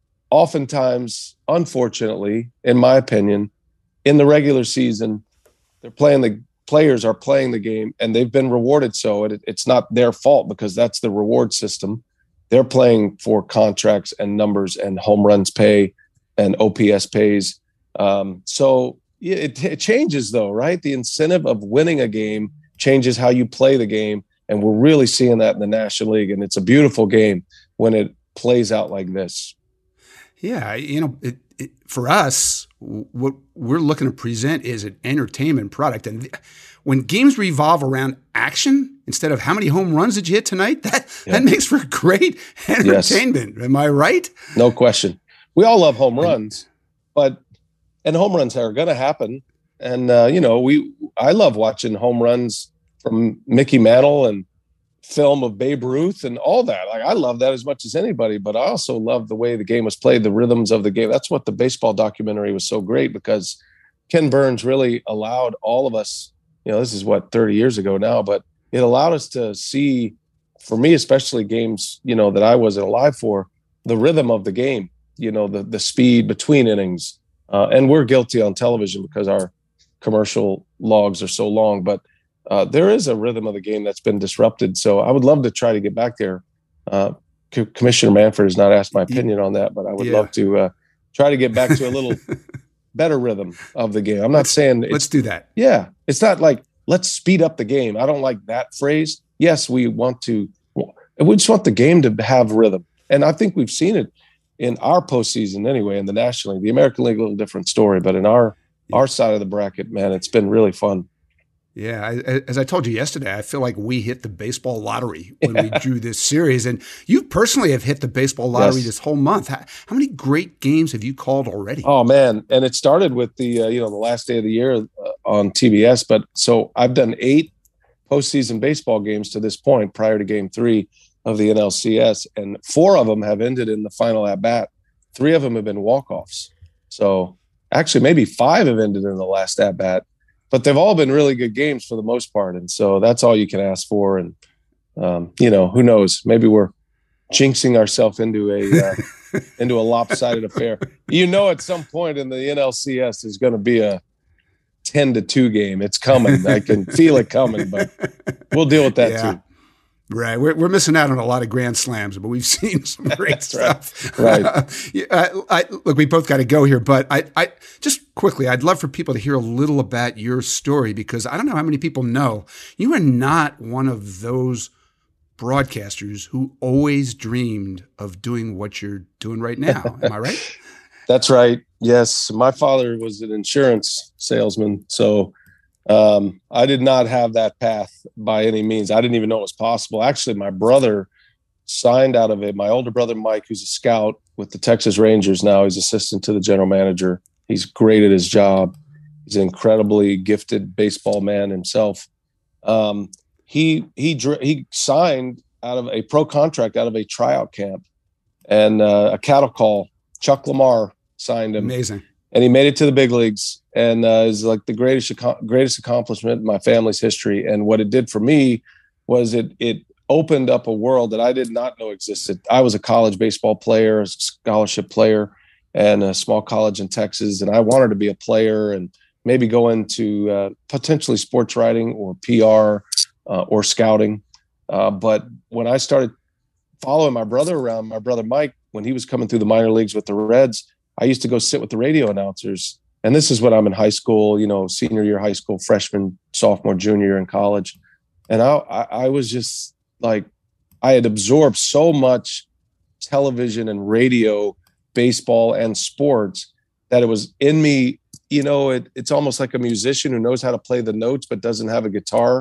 oftentimes, unfortunately, in my opinion, in the regular season, they're playing the players are playing the game and they've been rewarded. So it, it's not their fault because that's the reward system. They're playing for contracts and numbers and home runs pay and O P S pays. Um, so it, it changes though, right? The incentive of winning a game changes how you play the game. And we're really seeing that in the National League. And it's a beautiful game when it plays out like this. Yeah. You know, it, it, for us, what we're looking to present is an entertainment product. And when games revolve around action instead of how many home runs did you hit tonight, that, yeah. that makes for great entertainment. Yes. Am I right? No question. We all love home runs, but and home runs are going to happen. And, uh, you know, we I love watching home runs from Mickey Mantle and film of Babe Ruth and all that. Like, I love that as much as anybody, but I also love the way the game was played, the rhythms of the game. That's what the baseball documentary was so great, because Ken Burns really allowed all of us, you know, this is what, thirty years ago now, but it allowed us to see, for me, especially games, you know, that I wasn't alive for, the rhythm of the game, you know, the, the speed between innings. Uh, and we're guilty on television because our commercial logs are so long, but Uh, there is a rhythm of the game that's been disrupted. So I would love to try to get back there. Uh, C- Commissioner Manfred has not asked my opinion on that, but I would yeah. love to uh, try to get back to a little better rhythm of the game. I'm not let's, saying it's, let's do that. Yeah. It's not like, let's speed up the game. I don't like that phrase. Yes, we want to, we just want the game to have rhythm. And I think we've seen it in our postseason anyway, in the National League. The American League, a little different story, but in our, our side of the bracket, man, it's been really fun. Yeah, I, as I told you yesterday, I feel like we hit the baseball lottery when yeah. we drew this series. And you personally have hit the baseball lottery yes. this whole month. How, how many great games have you called already? Oh, man. And it started with the, uh, you know, the last day of the year uh, on T B S. But so I've done eight postseason baseball games to this point prior to game three of the N L C S. And four of them have ended in the final at bat. Three of them have been walk-offs. So actually maybe five have ended in the last at bat. But they've all been really good games for the most part. And so that's all you can ask for. And, um, you know, who knows? Maybe we're jinxing ourselves into a uh, into a lopsided affair. You know, at some point in the N L C S, there's going to be a ten to two game. It's coming. I can feel it coming, but we'll deal with that yeah. too. Right. We're, we're missing out on a lot of grand slams, but we've seen some great stuff. Right. right. yeah, I, I, look, we both got to go here, but I, I just quickly, I'd love for people to hear a little about your story, because I don't know how many people know you are not one of those broadcasters who always dreamed of doing what you're doing right now. Am I right? That's right. Yes. My father was an insurance salesman. So Um, I did not have that path by any means. I didn't even know it was possible. Actually, my brother signed out of it. My older brother, Mike, who's a scout with the Texas Rangers now, he's assistant to the general manager. He's great at his job. He's an incredibly gifted baseball man himself. Um, he, he, he signed out of a pro contract out of a tryout camp, and uh, a cattle call. Chuck Lamar signed him. Amazing. And he made it to the big leagues. and uh, is like the greatest greatest accomplishment in my family's history. And what it did for me was it it opened up a world that I did not know existed. I was a college baseball player, a scholarship player, and a small college in Texas, and I wanted to be a player and maybe go into uh, potentially sports writing or P R uh, or scouting. Uh, but when I started following my brother around, my brother Mike, when he was coming through the minor leagues with the Reds, I used to go sit with the radio announcers. And this is when I'm in high school, you know, senior year high school, freshman, sophomore, junior year in college. And I, I, I was just like, I had absorbed so much television and radio, baseball and sports that it was in me. You know, it, it's almost like a musician who knows how to play the notes but doesn't have a guitar.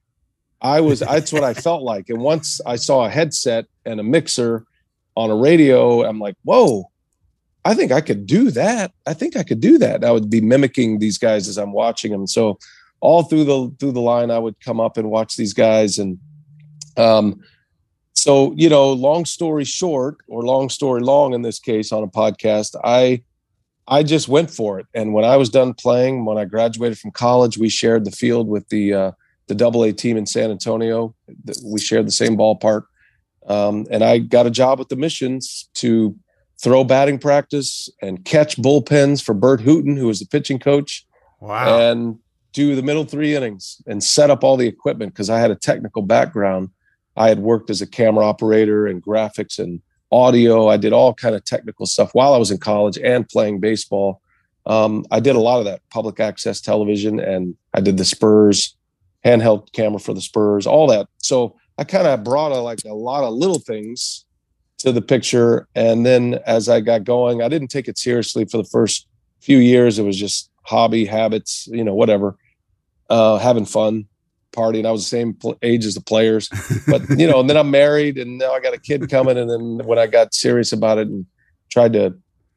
I was, that's what I felt like. And once I saw a headset and a mixer on a radio, I'm like, whoa, I think I could do that. I think I could do that. I would be mimicking these guys as I'm watching them. So all through the, through the line, I would come up and watch these guys. And um, so, you know, long story short, or long story long in this case on a podcast, I, I just went for it. And when I was done playing, when I graduated from college, we shared the field with the, uh, the double A team in San Antonio. We shared the same ballpark. Um, and I got a job with the Missions to throw batting practice and catch bullpens for Bert Hooton, who was the pitching coach. Wow. And do the middle three innings and set up all the equipment because I had a technical background. I had worked as a camera operator and graphics and audio. I did all kind of technical stuff while I was in college and playing baseball. Um, I did a lot of that public access television, and I did the Spurs handheld camera for the Spurs, all that. So I kind of brought a, like a lot of little things to the picture. And then as I got going, I didn't take it seriously for the first few years. It was just hobby, habits, you know, whatever, uh, having fun, partying. I was the same pl- age as the players, but you know, and then I'm married and now I got a kid coming. And then when I got serious about it and tried to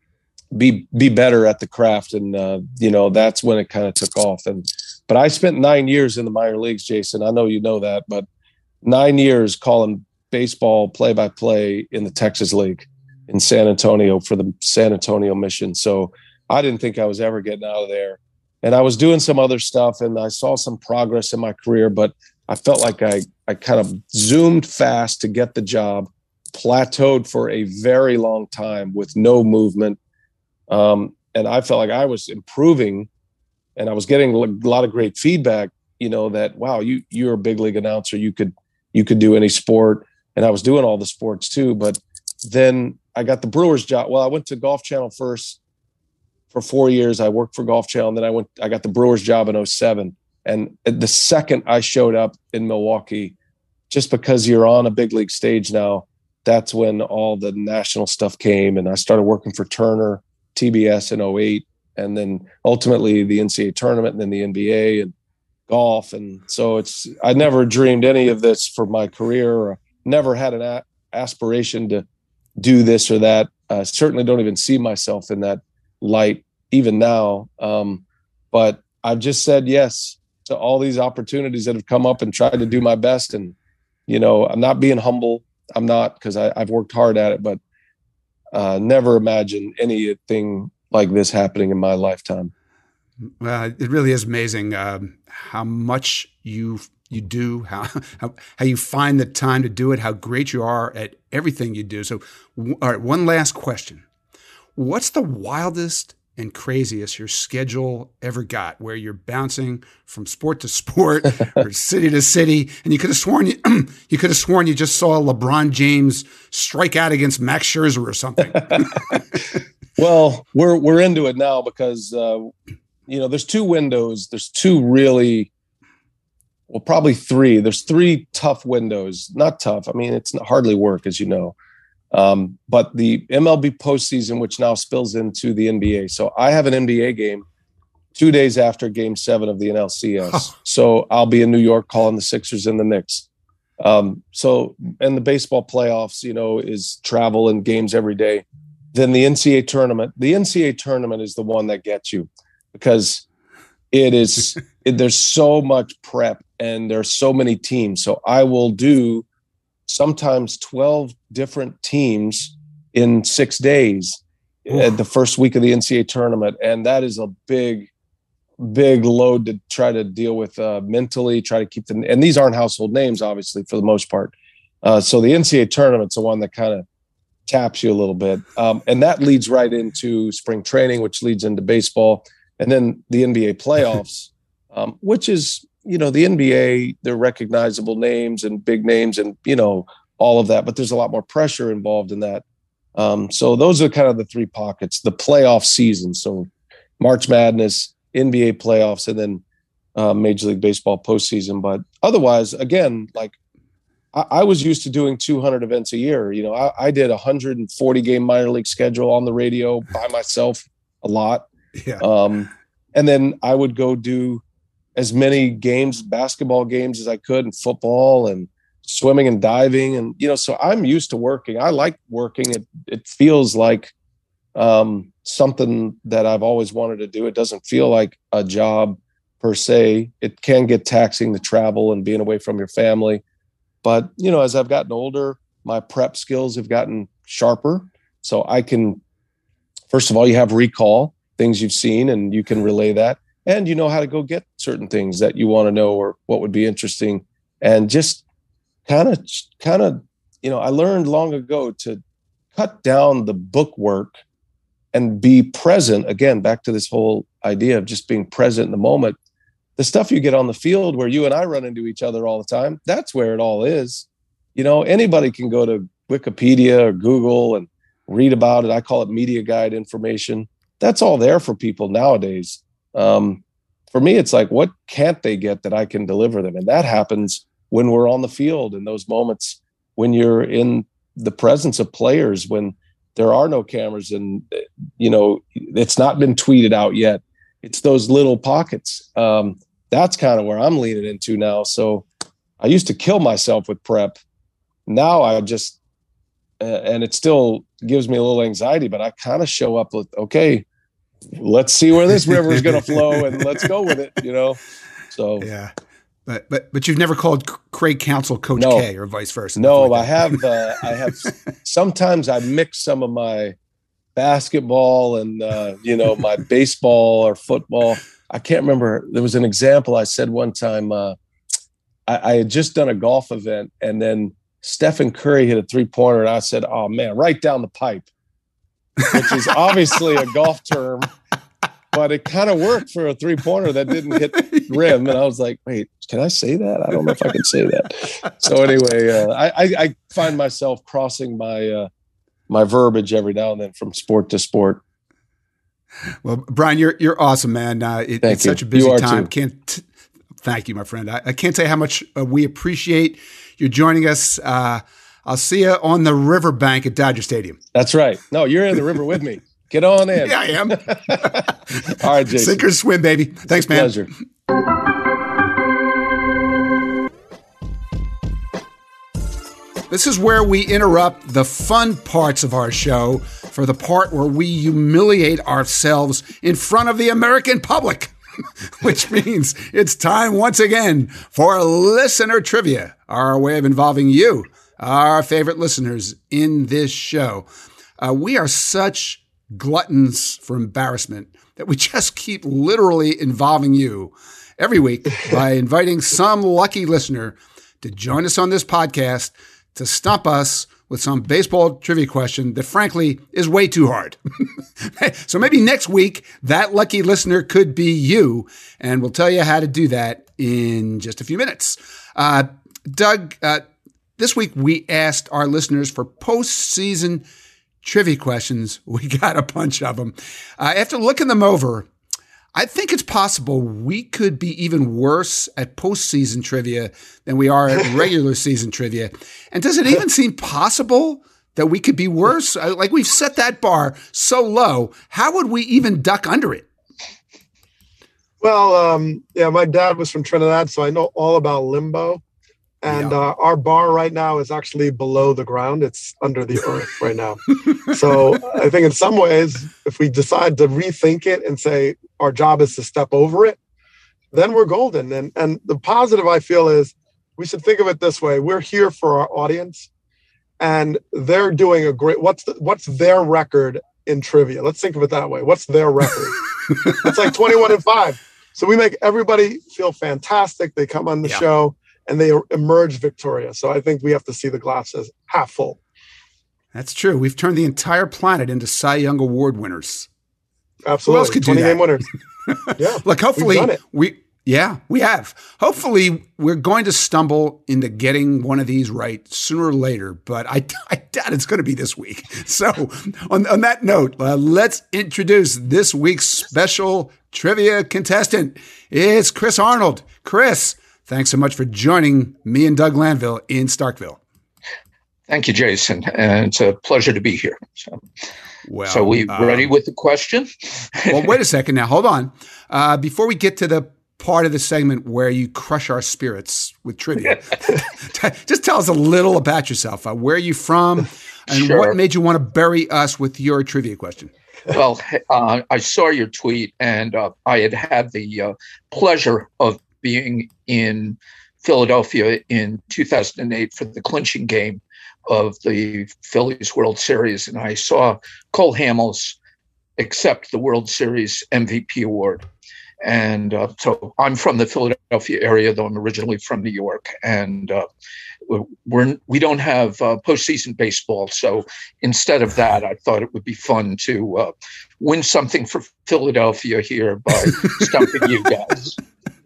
be, be better at the craft, and uh, you know, that's when it kind of took off. And, but I spent nine years in the minor leagues, Jason. I know you know that, but nine years calling baseball play-by-play in the Texas League in San Antonio for the San Antonio Mission. So I didn't think I was ever getting out of there. And I was doing some other stuff, and I saw some progress in my career, but I felt like I, I kind of zoomed fast to get the job, plateaued for a very long time with no movement. Um, and I felt like I was improving, and I was getting a lot of great feedback, you know, that, wow, you, you're a big league announcer. You could, you could do any sport. And I was doing all the sports too. But then I got the Brewers job. Well, I went to Golf Channel first for four years. I worked for Golf Channel. And then I went, I got the Brewers job in oh seven. And the second I showed up in Milwaukee, just because you're on a big league stage now, that's when all the national stuff came. And I started working for Turner, T B S in oh eight. And then ultimately the N C A A tournament, and then the N B A and golf. And so it's, I never dreamed any of this for my career, or never had an a- aspiration to do this or that. I uh, certainly don't even see myself in that light, even now. Um, but I've just said yes to all these opportunities that have come up and tried to do my best. And, you know, I'm not being humble. I'm not, because I've worked hard at it, but uh, never imagined anything like this happening in my lifetime. Well, it really is amazing um, how much you you do, how, how how you find the time to do it, how great you are at everything you do. So, w- all right, one last question: what's the wildest and craziest your schedule ever got, where you're bouncing from sport to sport or city to city, and you could have sworn you you could have sworn you just saw LeBron James strike out against Max Scherzer or something? Well, we're we're into it now because. Uh, You know, there's two windows. There's two really, well, probably three. There's three tough windows. Not tough. I mean, it's hardly work, as you know. Um, but the M L B postseason, which now spills into the N B A. So I have an N B A game two days after Game Seven of the N L C S. So I'll be in New York calling the Sixers and the Knicks. Um, so, and the baseball playoffs, you know, is travel and games every day. Then the N C A A tournament. The N C A A tournament is the one that gets you, because it is, it, there's so much prep and there's so many teams. So I will do sometimes twelve different teams in six days at the first week of the N C A A tournament. And that is a big, big load to try to deal with uh, mentally, try to keep them. And these aren't household names, obviously, for the most part. Uh, so the N C double A tournament's the one that kind of taps you a little bit. Um, and that leads right into spring training, which leads into baseball. And then the N B A playoffs, um, which is, you know, the N B A, they're recognizable names and big names and, you know, all of that. But there's a lot more pressure involved in that. Um, so those are kind of the three pockets, the playoff season. So March Madness, N B A playoffs, and then uh, Major League Baseball postseason. But otherwise, again, like I, I was used to doing two hundred events a year. You know, I, I did a one hundred forty game minor league schedule on the radio by myself a lot. Yeah. Um, and then I would go do as many games, basketball games as I could, and football and swimming and diving. And, you know, so I'm used to working. I like working. It, it feels like um, something that I've always wanted to do. It doesn't feel like a job per se. It can get taxing to travel and being away from your family. But, you know, as I've gotten older, my prep skills have gotten sharper. So I can, first of all, you have recall, things you've seen, and you can relay that. And you know how to go get certain things that you want to know or what would be interesting. And just kind of, kind of, you know, I learned long ago to cut down the book work and be present. Again, back to this whole idea of just being present in the moment. The stuff you get on the field where you and I run into each other all the time, that's where it all is. You know, anybody can go to Wikipedia or Google and read about it. I call it media guide information. That's all there for people nowadays. Um, for me, it's like, what can't they get that I can deliver them? And that happens when we're on the field in those moments, when you're in the presence of players, when there are no cameras and, you know, it's not been tweeted out yet. It's those little pockets. Um, that's kind of where I'm leaning into now. So I used to kill myself with prep. Now I just, uh, and it still gives me a little anxiety, but I kind of show up with, okay, let's see where this river is going to flow and let's go with it, you know? So, yeah. But, but, but you've never called Craig Counsell Coach no, K or vice versa. No, like I have, uh, I have, sometimes I mix some of my basketball and, uh, you know, my baseball or football. I can't remember. There was an example I said one time, uh, I, I had just done a golf event and then Stephen Curry hit a three pointer and I said, oh man, right down the pipe, which is obviously a golf term, but it kind of worked for a three pointer that didn't hit rim. And I was like, wait, can I say that? I don't know if I can say that. So anyway, uh, I, I, I find myself crossing my, uh, my verbiage every now and then from sport to sport. Well, Brian, you're, you're awesome, man. Uh, it, it's you. such a busy You are time. too. Can't, t- thank you, my friend. I, I can't say how much uh, we appreciate you joining us. Uh, I'll see you on the riverbank at Dodger Stadium. That's right. No, you're in the river with me. Get on in. Yeah, I am. All right, Jason. Sink or swim, baby. Thanks, man. Pleasure. This is where we interrupt the fun parts of our show for the part where we humiliate ourselves in front of the American public, which means it's time once again for listener trivia, our way of involving you, our favorite listeners, in this show. Uh, we are such gluttons for embarrassment that we just keep literally involving you every week by inviting some lucky listener to join us on this podcast to stump us with some baseball trivia question that frankly is way too hard. So maybe next week that lucky listener could be you, and we'll tell you how to do that in just a few minutes. Uh, Doug, uh, this week we asked our listeners for postseason trivia questions. We got a bunch of them. Uh, after looking them over, I think it's possible we could be even worse at postseason trivia than we are at regular season trivia. And does it even seem possible that we could be worse? Like, we've set that bar so low. How would we even duck under it? Well, um, yeah, my dad was from Trinidad, so I know all about limbo. And Yeah. uh, our bar right now is actually below the ground. It's under the earth right now. So I think in some ways, if we decide to rethink it and say our job is to step over it, then we're golden. And, and the positive I feel is we should think of it this way. We're here for our audience and they're doing a great, what's the, what's their record in trivia? Let's think of it that way. What's their record? It's like twenty-one and five. So we make everybody feel fantastic. They come on the Yeah. show and they emerge victorious. So I think we have to see the glass as half full. That's true. We've turned the entire planet into Cy Young Award winners. Absolutely. Who else could do twenty that? game winners. Yeah. Look, hopefully We've done it. we, yeah, we have. Hopefully we're going to stumble into getting one of these right sooner or later, but I, I doubt it's going to be this week. So on, on that note, uh, let's introduce this week's special trivia contestant. It's Chris Arnold. Chris, thanks so much for joining me and Doug Glanville in Starkville. Thank you, Jason. And it's a pleasure to be here. So, Well, so we um, ready with the question? Well, wait a second now. Hold on. Uh, before we get to the part of the segment where you crush our spirits with trivia, just tell us a little about yourself. Uh, where are you from? And Sure. what made you want to bury us with your trivia question? Well, uh, I saw your tweet, and uh, I had had the uh, pleasure of being in Philadelphia in two thousand eight for the clinching game of the Phillies World Series, and I saw Cole Hamels accept the World Series M V P award. And uh, so I'm from the Philadelphia area, though I'm originally from New York, and uh, we're we don't have uh, postseason baseball. So instead of that, I thought it would be fun to uh, win something for Philadelphia here by stumping you guys.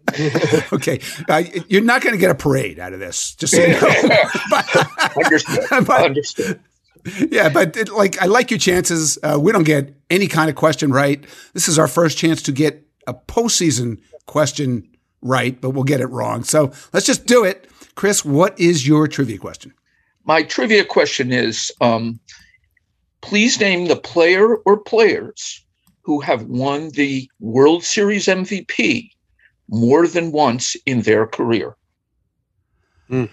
Okay, uh, you're not going to get a parade out of this, just so you know. but, Understood. but- Understood. Yeah, but it, like I like your chances. Uh, we don't get any kind of question right. This is our first chance to get a postseason question right, but we'll get it wrong. So let's just do it. Chris, what is your trivia question? My trivia question is, um, please name the player or players who have won the World Series M V P more than once in their career. Um,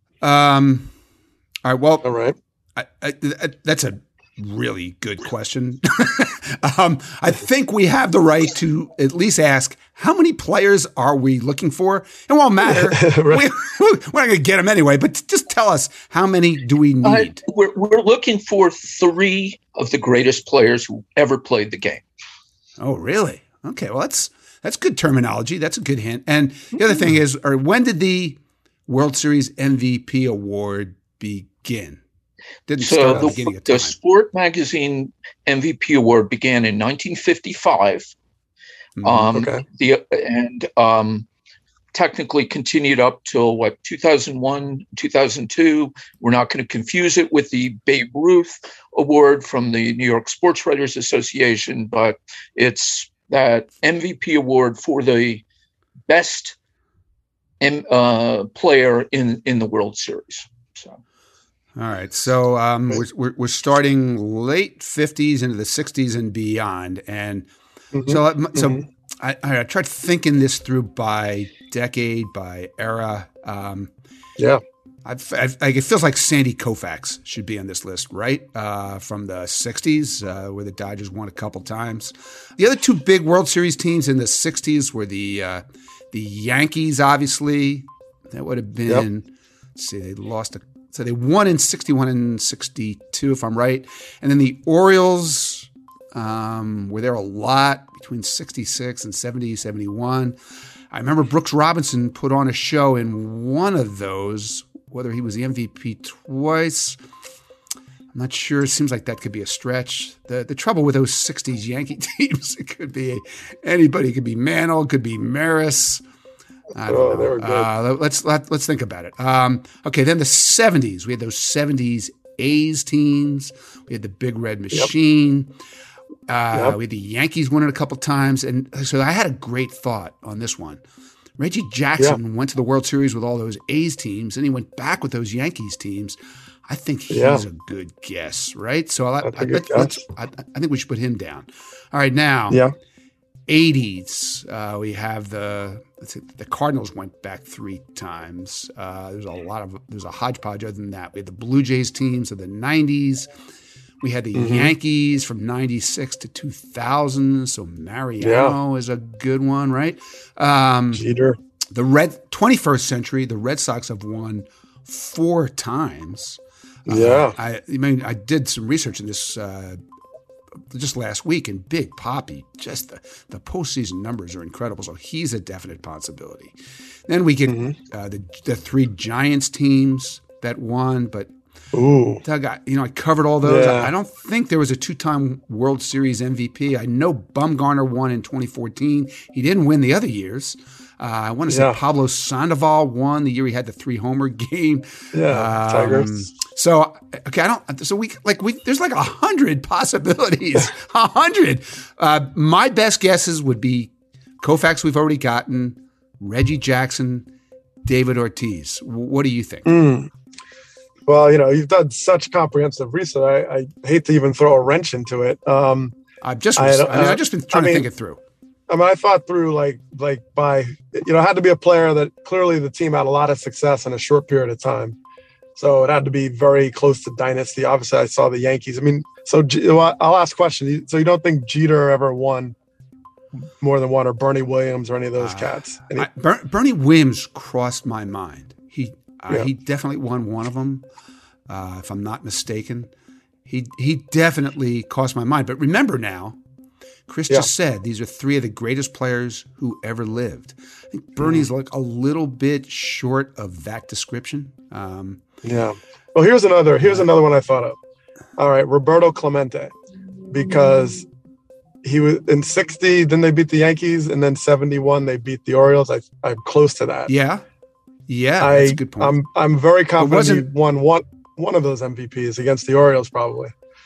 all right. Well, All right. I, I, I, that's a really good question. um, I think we have the right to at least ask, how many players are we looking for? It won't matter. Right. we, we're not going to get them anyway, but just tell us, how many do we need? Uh, we're, we're looking for three of the greatest players who ever played the game. Oh, really? Okay. Well, that's that's good terminology. That's a good hint. And the other thing is, or when did the World Series M V P award begin? Didn't So start at the the, beginning of the time. Sport Magazine M V P award began in nineteen fifty-five. Mhm. Um, Okay. the and um, technically continued up till what two thousand one, two thousand two. We're not going to confuse it with the Babe Ruth Award from the New York Sports Writers Association, but it's that M V P award for the best M, uh, player in in the World Series. So. All right. So um, we're, we're we're starting late fifties into the sixties and beyond, and Mhm. so uh, so Mhm. I, I tried thinking this through by decade, by era. Um, Yeah. I've, I've, like it feels like Sandy Koufax should be on this list, right? Uh, from the sixties, uh, where the Dodgers won a couple times. The other two big World Series teams in the sixties were the uh, the Yankees, obviously. That would have been. Let's see, they lost a. So they won in sixty-one and sixty-two, if I'm right. And then the Orioles um, were there a lot between sixty-six and seventy, seventy-one. I remember Brooks Robinson put on a show in one of those, whether he was the M V P twice. I'm not sure. It seems like that could be a stretch. The the trouble with those sixties Yankee teams, it could be anybody. It could be Mantle, it could be Maris. I don't Oh, know. they were good. Uh, let's let, let's think about it. Um, okay, then the seventies. We had those seventies A's teams. We had the Big Red Machine. Uh, Yep. We had the Yankees winning a couple times, and so I had a great thought on this one. Reggie Jackson went to the World Series with all those A's teams, and he went back with those Yankees teams. I think he's Yeah. a good guess, right? So I, That's a I, good let's- let's- guess. I, I think we should put him down. All right, now Yeah. eighties. Uh, we have the let's see, the Cardinals went back three times. Uh, there's a lot of there's a hodgepodge other than that. We had the Blue Jays teams of the nineties. We had the Mm-hmm. Yankees from ninety-six to two thousand. So Mariano is a good one, right? Um, Jeter. the Red twenty-first century, the Red Sox have won four times. Uh, Yeah. I, I mean, I did some research in this uh, just last week, and Big Papi, just the, the postseason numbers are incredible. So he's a definite possibility. Then we get mm-hmm. uh, the the three Giants teams that won, but Ooh. Doug, I, you know, I covered all those. Yeah. I, I don't think there was a two-time World Series M V P. I know Bumgarner won in twenty fourteen. He didn't win the other years. Uh, I want to say yeah. Pablo Sandoval won the year he had the three-homer game. Yeah, um, Tigers. So okay, I don't. So we like we. There's like a hundred possibilities. A hundred. Uh, my best guesses would be Koufax. We've already gotten Reggie Jackson, David Ortiz. What do you think? Mm. Well, you know, you've done such comprehensive research. I, I hate to even throw a wrench into it. Um, I've just, I, I mean, I've just been trying I mean, to think it through. I mean, I thought through like, like by, you know, it had to be a player that clearly the team had a lot of success in a short period of time. So it had to be very close to dynasty. Obviously, I saw the Yankees. I mean, so I'll ask a question. So you don't think Jeter ever won more than one, or Bernie Williams or any of those uh, cats? Any- I, Ber- Bernie Williams crossed my mind. He uh, yeah. he definitely won one of them, uh, if I'm not mistaken. He he definitely crossed my mind. But remember now, Chris yeah. just said these are three of the greatest players who ever lived. I think Bernie's mm. like a little bit short of that description. Um, yeah. Well, here's another. Here's another one I thought of. All right, Roberto Clemente, because he was in sixty. Then they beat the Yankees, and then seventy-one they beat the Orioles. I I'm close to that. Yeah, yeah, I, that's a good point. I'm I'm very confident he won one one of those M V Ps against the Orioles. Probably.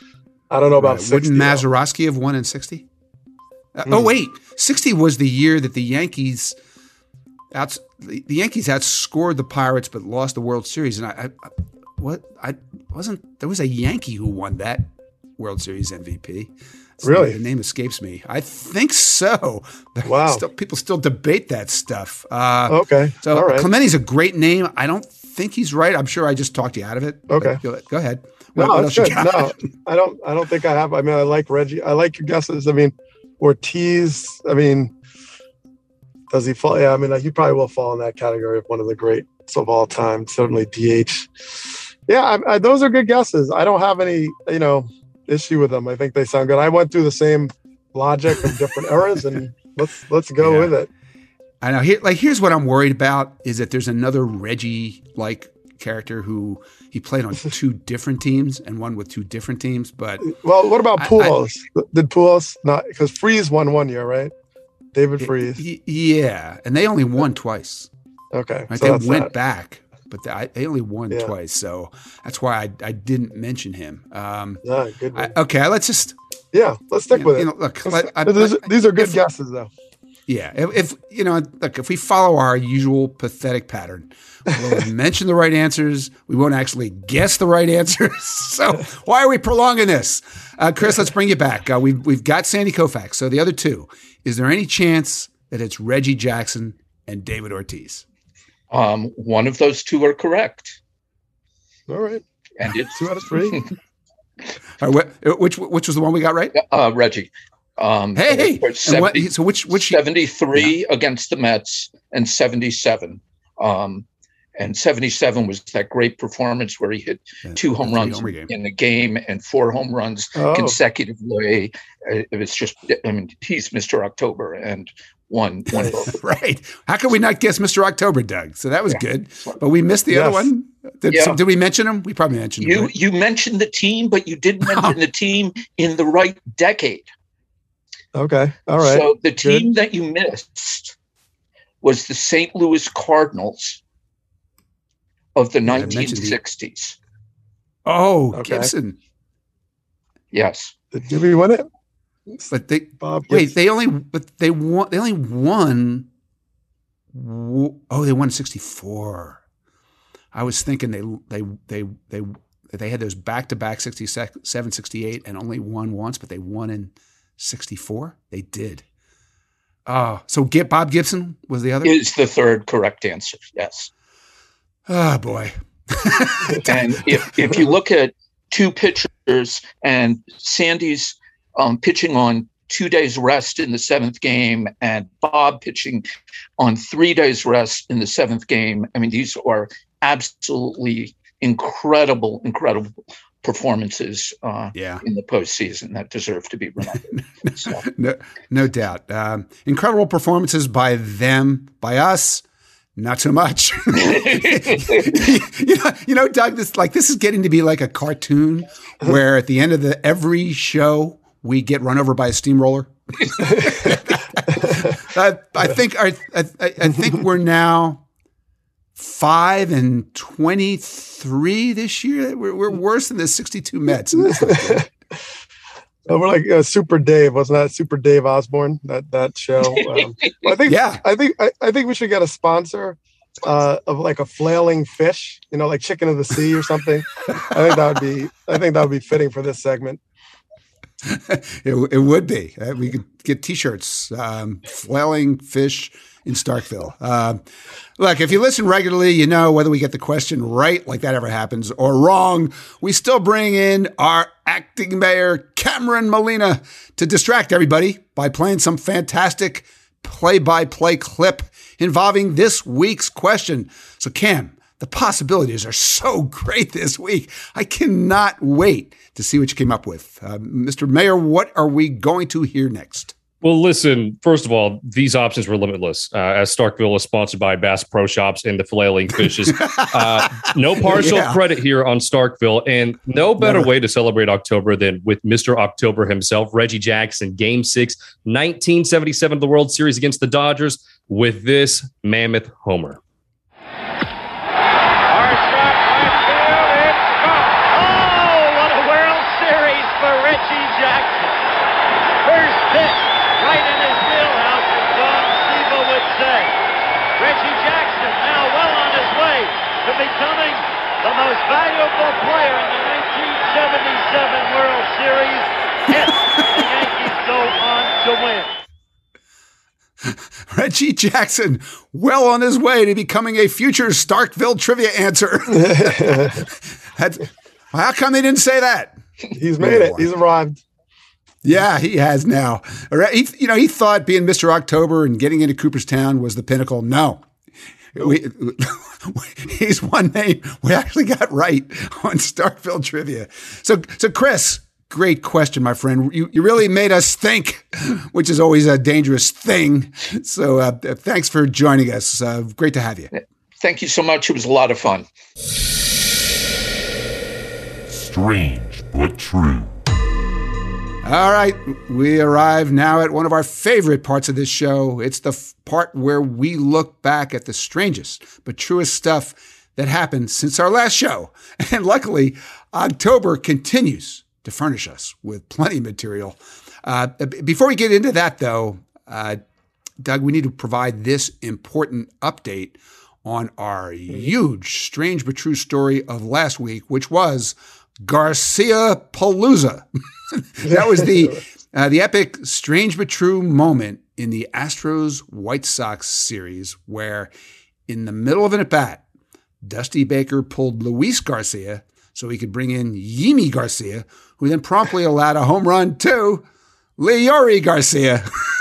I don't know about right. sixty. Wouldn't Mazeroski have won in sixty? Uh, mm. Oh wait, sixty was the year that the Yankees outs the, the Yankees outscored the Pirates but lost the World Series, and I, I what I wasn't there was a Yankee who won that World Series M V P. So really, the name escapes me. I think so. Wow, still, people still debate that stuff. Uh, okay, so all right. Clemente's a great name. I don't think he's right. I'm sure I just talked you out of it. Okay, go, go ahead. No, what, that's good. No, I don't. I don't think I have. I mean, I like Reggie. I like your guesses. I mean, Ortiz. I mean, does he fall? Yeah, I mean, he probably will fall in that category of one of the greats of all time. Certainly, D H. Yeah, I, I, those are good guesses. I don't have any, you know, issue with them. I think they sound good. I went through the same logic of different eras, and let's let's go yeah. with it. I know. Here, like, here's what I'm worried about: is that there's another Reggie-like character who he played on two different teams and one with two different teams. But well, what about Pujols? I, I, Did Pujols not? Because Freese won one year, right? David Freese. It, yeah, and they only won twice. Okay, right? So they went that. back. But they, they only won yeah. twice, so that's why I, I didn't mention him. Um, yeah, good. I, okay, let's just yeah, let's stick you, with you it. Know, look, let, I, these, I, these are good if, guesses, though. Yeah, if, if you know, look, if we follow our usual pathetic pattern, we'll mention the right answers. We won't actually guess the right answers. So why are we prolonging this, uh, Chris? Let's bring you back. Uh, we've we've got Sandy Koufax. So the other two, is there any chance that it's Reggie Jackson and David Ortiz? Um, one of those two are correct. All right. And it's two out of three. All right, wh- which which was the one we got right? Uh, Reggie. Um, hey, hey. seventy, what, so which which seventy-three yeah. against the Mets and seventy-seven. Um, and seventy-seven was that great performance where he hit yeah, two home runs in, in the game and four home runs oh. consecutively. It was just, I mean, he's Mister October and one one vote. Right. How could we not guess Mister October, Doug? So that was yeah. good. But we missed the yes. other one. Did, yeah. so did we mention him? We probably mentioned you. him. Right? You mentioned the team, but you didn't mention the team in the right decade. Okay. All right. So the team good. that you missed was the Saint Louis Cardinals of the nineteen sixties. Oh, okay. Gibson. Yes. Did we win it? But they Bob wait. They only but they won. They only won. Oh, they won sixty-four. I was thinking they they they they they had those back to back sixty-seven, sixty-eight, and only won once, but they won in sixty-four. They did. Oh, so get Bob Gibson was the other. Is the third correct answer? Yes. Oh boy. And if if you look at two pitchers and Sandy's um, pitching on two days rest in the seventh game and Bob pitching on three days rest in the seventh game, I mean, these are absolutely incredible, incredible performances uh, yeah. in the postseason that deserve to be remembered. So. no, no doubt. Um, incredible performances by them, by us. Not so much. you know, you know, Doug, this like this is getting to be like a cartoon where at the end of the every show we get run over by a steamroller. I, I think our, I, I think we're now five and twenty-three this year. We're, we're worse than the sixty-two Mets. And this we're like uh, Super Dave, wasn't that Super Dave Osborne? That that show. Um, I think. Yeah. I think. I, I think we should get a sponsor uh, of like a flailing fish. You know, like Chicken of the Sea or something. I think that would be. I think that would be fitting for this segment. it, it would be. Uh, we could get T-shirts. Um, flailing fish in Starkville. Uh, look, if you listen regularly, you know whether we get the question right, like that ever happens, or wrong, we still bring in our acting mayor, Cameron Molina, to distract everybody by playing some fantastic play-by-play clip involving this week's question. So, Cam, the possibilities are so great this week. I cannot wait to see what you came up with. Uh, Mister Mayor, what are we going to hear next? Well, listen, first of all, these options were limitless, uh, as Starkville is sponsored by Bass Pro Shops and the Flailing Fishes. Uh, no partial yeah. credit here on Starkville, and no better Never. way to celebrate October than with Mister October himself, Reggie Jackson, Game six, nineteen seventy-seven of the World Series against the Dodgers, with this mammoth homer. Hard shot, right field, it's gone. Oh, what a World Series for Reggie Jackson. First pitch. Right in his wheelhouse, as Don Siva would say. Reggie Jackson now well on his way to becoming the most valuable player in the nineteen seventy-seven World Series if the Yankees go on to win. Reggie Jackson well on his way to becoming a future Starkville trivia answer. That's, how come they didn't say that? He's made it. He's arrived. Yeah, he has now. He, you know, he thought being Mister October and getting into Cooperstown was the pinnacle. No, we, he's one name we actually got right on Starkville trivia. So, so Chris, great question, my friend. You you really made us think, which is always a dangerous thing. So, uh, thanks for joining us. Uh, great to have you. Thank you so much. It was a lot of fun. Strange but true. All right, we arrive now at one of our favorite parts of this show. It's the f- part where we look back at the strangest but truest stuff that happened since our last show. And luckily, October continues to furnish us with plenty of material. Uh, before we get into that, though, uh, Doug, we need to provide this important update on our huge, strange but true story of last week, which was Garcia Palooza. That was the uh, the epic, strange but true moment in the Astros White Sox series where, in the middle of an at-bat, Dusty Baker pulled Luis Garcia so he could bring in Yimi Garcia, who then promptly allowed a home run to Leury Garcia.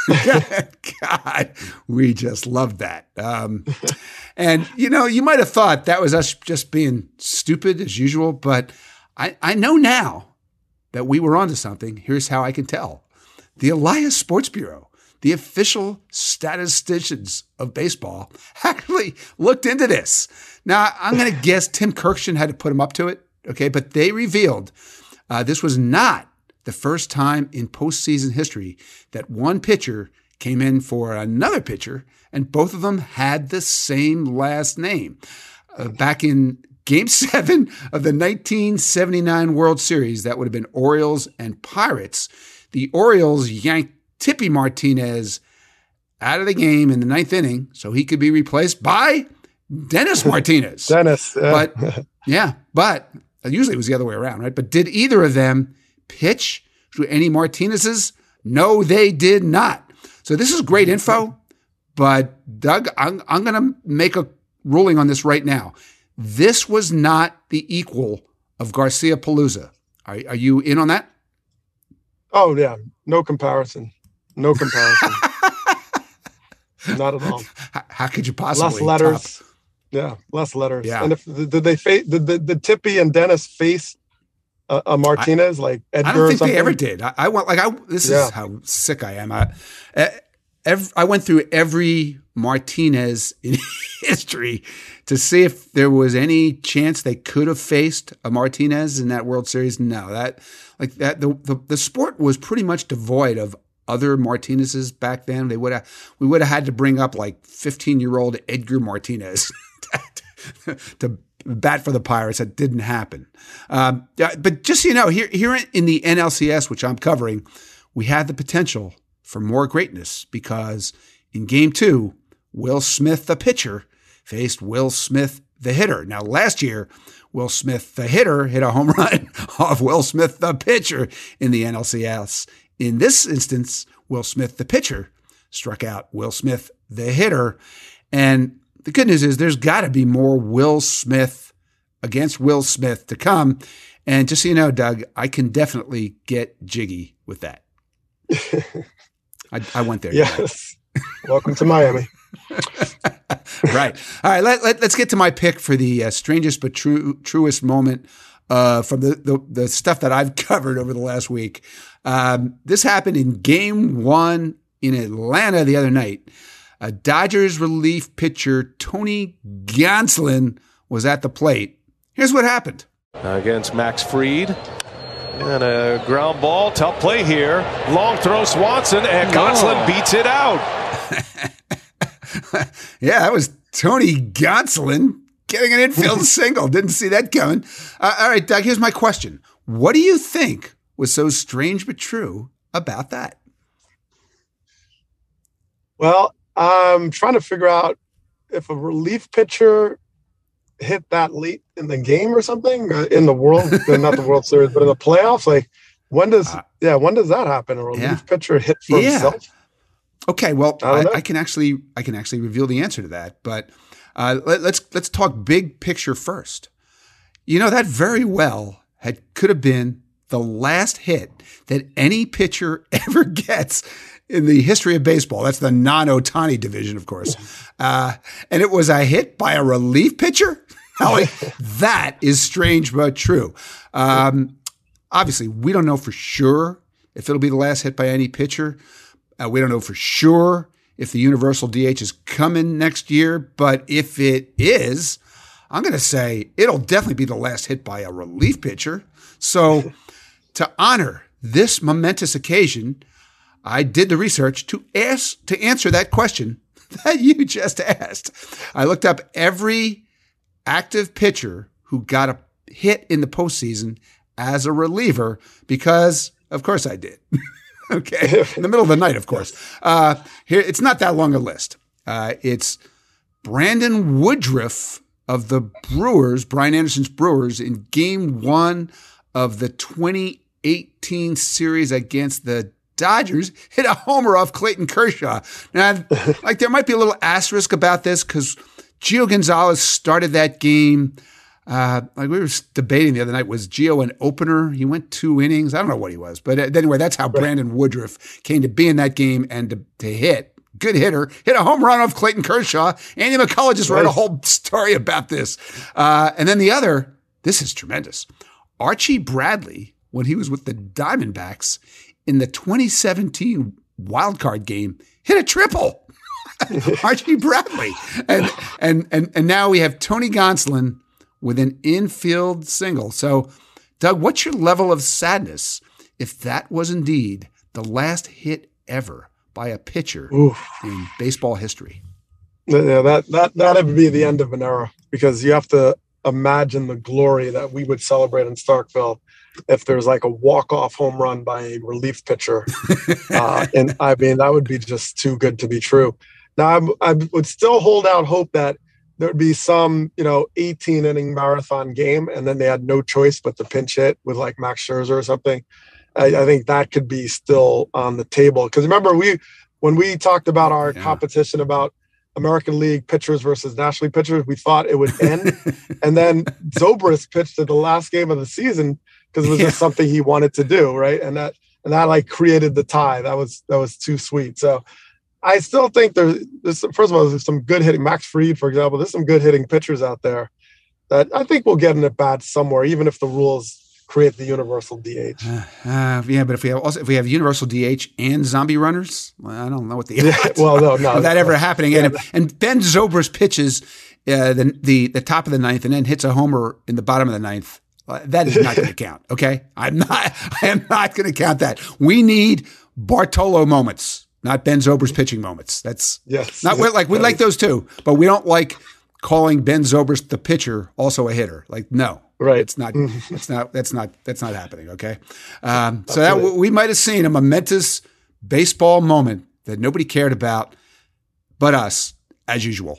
God, we just loved that. Um, and, you know, you might have thought that was us just being stupid as usual, but I, I know now that we were onto something. Here's how I can tell. The Elias Sports Bureau, the official statisticians of baseball, actually looked into this. Now, I'm going to guess Tim Kirkshin had to put him up to it, okay? But they revealed uh, this was not the first time in postseason history that one pitcher came in for another pitcher, and both of them had the same last name. Uh, back in Game seven of the nineteen seventy-nine World Series, that would have been Orioles and Pirates. The Orioles yanked Tippy Martinez out of the game in the ninth inning so he could be replaced by Dennis Martinez. Dennis. Yeah. But, yeah, but usually it was the other way around, right? But did either of them pitch to any Martinez's? No, they did not. So this is great info, but Doug, I'm, I'm going to make a ruling on this right now. This was not the equal of Garcia Palooza. Are, are you in on that? Oh, yeah. No comparison. No comparison. Not at all. How, how could you possibly? Less letters. Top? Yeah, less letters. Yeah. And if did they face did the, the Tippy and Dennis face a, a Martinez, I, like Edgar. I don't think or something? they ever did. I, I went like I. This yeah. is how sick I am. I, every, I went through every Martinez in history to see if there was any chance they could have faced a Martinez in that World Series. No, that like that the the, the sport was pretty much devoid of other Martinezes back then. They would have we would have had to bring up like fifteen year old Edgar Martinez to, to bat for the Pirates. That didn't happen. Um, yeah, but just so you know, here here in the N L C S, which I'm covering, we have the potential for more greatness because in Game Two, Will Smith, the pitcher, faced Will Smith, the hitter. Now, last year, Will Smith, the hitter, hit a home run off Will Smith, the pitcher, in the N L C S. In this instance, Will Smith, the pitcher, struck out Will Smith, the hitter. And the good news is there's got to be more Will Smith against Will Smith to come. And just so you know, Doug, I can definitely get jiggy with that. I, I went there. Yes. Welcome to Miami. Right. All right. Let, let, let's get to my pick for the uh, strangest but true, truest moment uh, from the, the, the stuff that I've covered over the last week. Um, this happened in game one in Atlanta the other night. A Dodgers relief pitcher, Tony Gonsolin, was at the plate. Here's what happened. Against Max Fried. And a ground ball. Tough play here. Long throw, Swanson, and Gonsolin oh. beats it out. Yeah, that was Tony Gonsolin getting an infield single. Didn't see that coming. Uh, all right, Doug, here's my question. What do you think was so strange but true about that? Well, I'm trying to figure out if a relief pitcher hit that late in the game or something uh, in the world, not the World Series, but in the playoffs. Like, when does uh, yeah, when does that happen? A relief yeah. pitcher hit for yeah. himself? Okay, well, I, I, I can actually I can actually reveal the answer to that, but uh, let, let's let's talk big picture first. You know, that very well had could have been the last hit that any pitcher ever gets in the history of baseball. That's the non-Ohtani division, of course. Uh, and it was a hit by a relief pitcher? Holly, that is strange but true. Um, obviously, we don't know for sure if it'll be the last hit by any pitcher. Uh, we don't know for sure if the universal D H is coming next year. But if it is, I'm going to say it'll definitely be the last hit by a relief pitcher. So to honor this momentous occasion, I did the research to ask to answer that question that you just asked. I looked up every active pitcher who got a hit in the postseason as a reliever because, of course, I did. Okay, in the middle of the night, of course. Uh, here, it's not that long a list. Uh, it's Brandon Woodruff of the Brewers, Brian Anderson's Brewers, in Game One of the twenty eighteen series against the Dodgers, hit a homer off Clayton Kershaw. Now, like there might be a little asterisk about this because Gio Gonzalez started that game. Uh, like we were debating the other night, was Gio an opener? He went two innings. I don't know what he was, but anyway, that's how Brandon Woodruff came to be in that game and to, to hit. Good hitter, hit a home run off Clayton Kershaw. Andy McCullough just wrote a whole story about this. Uh, and then the other, this is tremendous. Archie Bradley, when he was with the Diamondbacks in the twenty seventeen wildcard game, hit a triple. Archie Bradley. And, and, and, and now we have Tony Gonsolin with an infield single. So, Doug, what's your level of sadness if that was indeed the last hit ever by a pitcher Oof. in baseball history? Yeah, that that that'd be the end of an era because you have to imagine the glory that we would celebrate in Starkville if there's like a walk-off home run by a relief pitcher. uh, and I mean, that would be just too good to be true. Now, I, I would still hold out hope that there would be some, you know, eighteen inning marathon game, and then they had no choice but to pinch hit with like Max Scherzer or something. I, I think that could be still on the table. Because remember, we when we talked about our yeah. competition about American League pitchers versus National League pitchers, we thought it would end. And then Zobrist pitched at the last game of the season because it was yeah. just something he wanted to do, right? And that and that like created the tie. That was that was too sweet. So I still think there's, there's some, first of all, there's some good hitting. Max Fried, for example, there's some good hitting pitchers out there that I think will get an at bat somewhere, even if the rules create the universal D H. Uh, uh, yeah, but if we have also if we have universal D H and zombie runners, well, I don't know what the yeah, odds well, no, no, of that ever happening. Yeah, and, and Ben Zobrist pitches uh, the, the the top of the ninth and then hits a homer in the bottom of the ninth. Uh, that is not going to count. Okay, I'm not. I am not going to count that. We need Bartolo moments, not Ben Zobrist pitching moments. That's yes, not yes, like we like those too, but we don't like calling Ben Zobrist the pitcher also a hitter. Like no. Right. It's not, it's not, that's not, that's not happening. Okay. Um, so that we might have seen a momentous baseball moment that nobody cared about but us, as usual.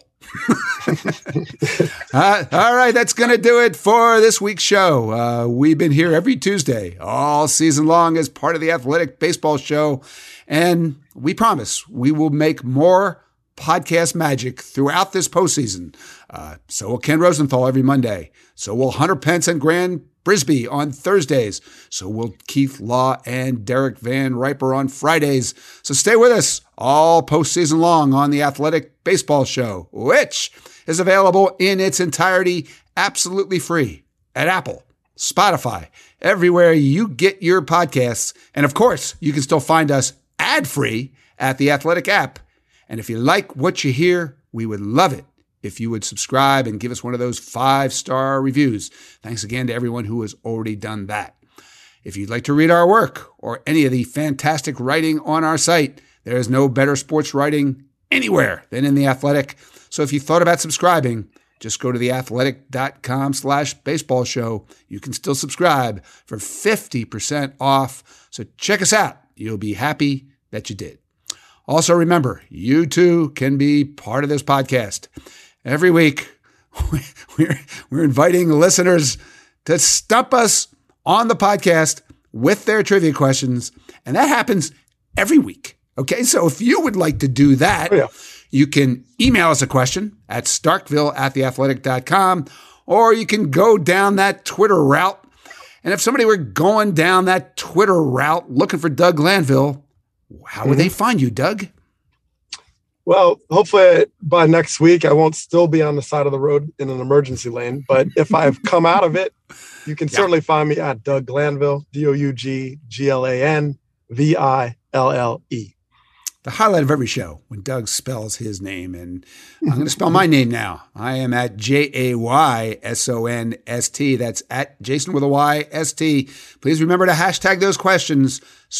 uh, all right. That's going to do it for this week's show. Uh, we've been here every Tuesday all season long as part of the Athletic Baseball Show. And we promise we will make more podcast magic throughout this postseason. Uh, so will Ken Rosenthal every Monday. So will Hunter Pence and Grant Brisbee on Thursdays. So will Keith Law and Derek Van Riper on Fridays. So stay with us all postseason long on the Athletic Baseball Show, which is available in its entirety absolutely free at Apple, Spotify, everywhere you get your podcasts. And of course, you can still find us ad-free at the Athletic app. And if you like what you hear, we would love it if you would subscribe and give us one of those five-star reviews. Thanks again to everyone who has already done that. If you'd like to read our work or any of the fantastic writing on our site, there is no better sports writing anywhere than in The Athletic. So if you thought about subscribing, just go to theathletic.com slash baseball show. You can still subscribe for fifty percent off. So check us out. You'll be happy that you did. Also, remember, you too can be part of this podcast. Every week, we're, we're inviting listeners to stump us on the podcast with their trivia questions, and that happens every week. Okay, so if you would like to do that, oh, yeah. you can email us a question at starkville at theathletic dot com, or you can go down that Twitter route. And if somebody were going down that Twitter route looking for Doug Glanville, how would mm-hmm. they find you, Doug? Well, hopefully by next week, I won't still be on the side of the road in an emergency lane. But if I've come out of it, you can yeah. certainly find me at Doug Glanville, D O U G G L A N V I L L E. The highlight of every show when Doug spells his name. And I'm going to spell my name now. I am at J A Y S O N S T. That's at Jason with a Y S T. Please remember to hashtag those questions.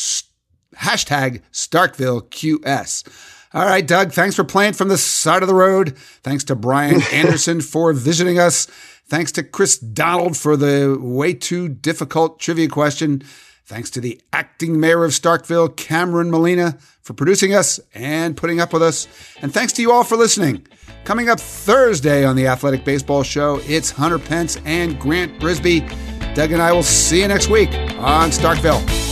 Hashtag Starkville Q S. All right, Doug, thanks for playing from the side of the road. Thanks to Brian Anderson for visiting us. Thanks to Chris Donald for the way too difficult trivia question. Thanks to the acting mayor of Starkville, Cameron Molina, for producing us and putting up with us. And thanks to you all for listening. Coming up Thursday on the Athletic Baseball Show, it's Hunter Pence and Grant Brisbee. Doug and I will see you next week on Starkville.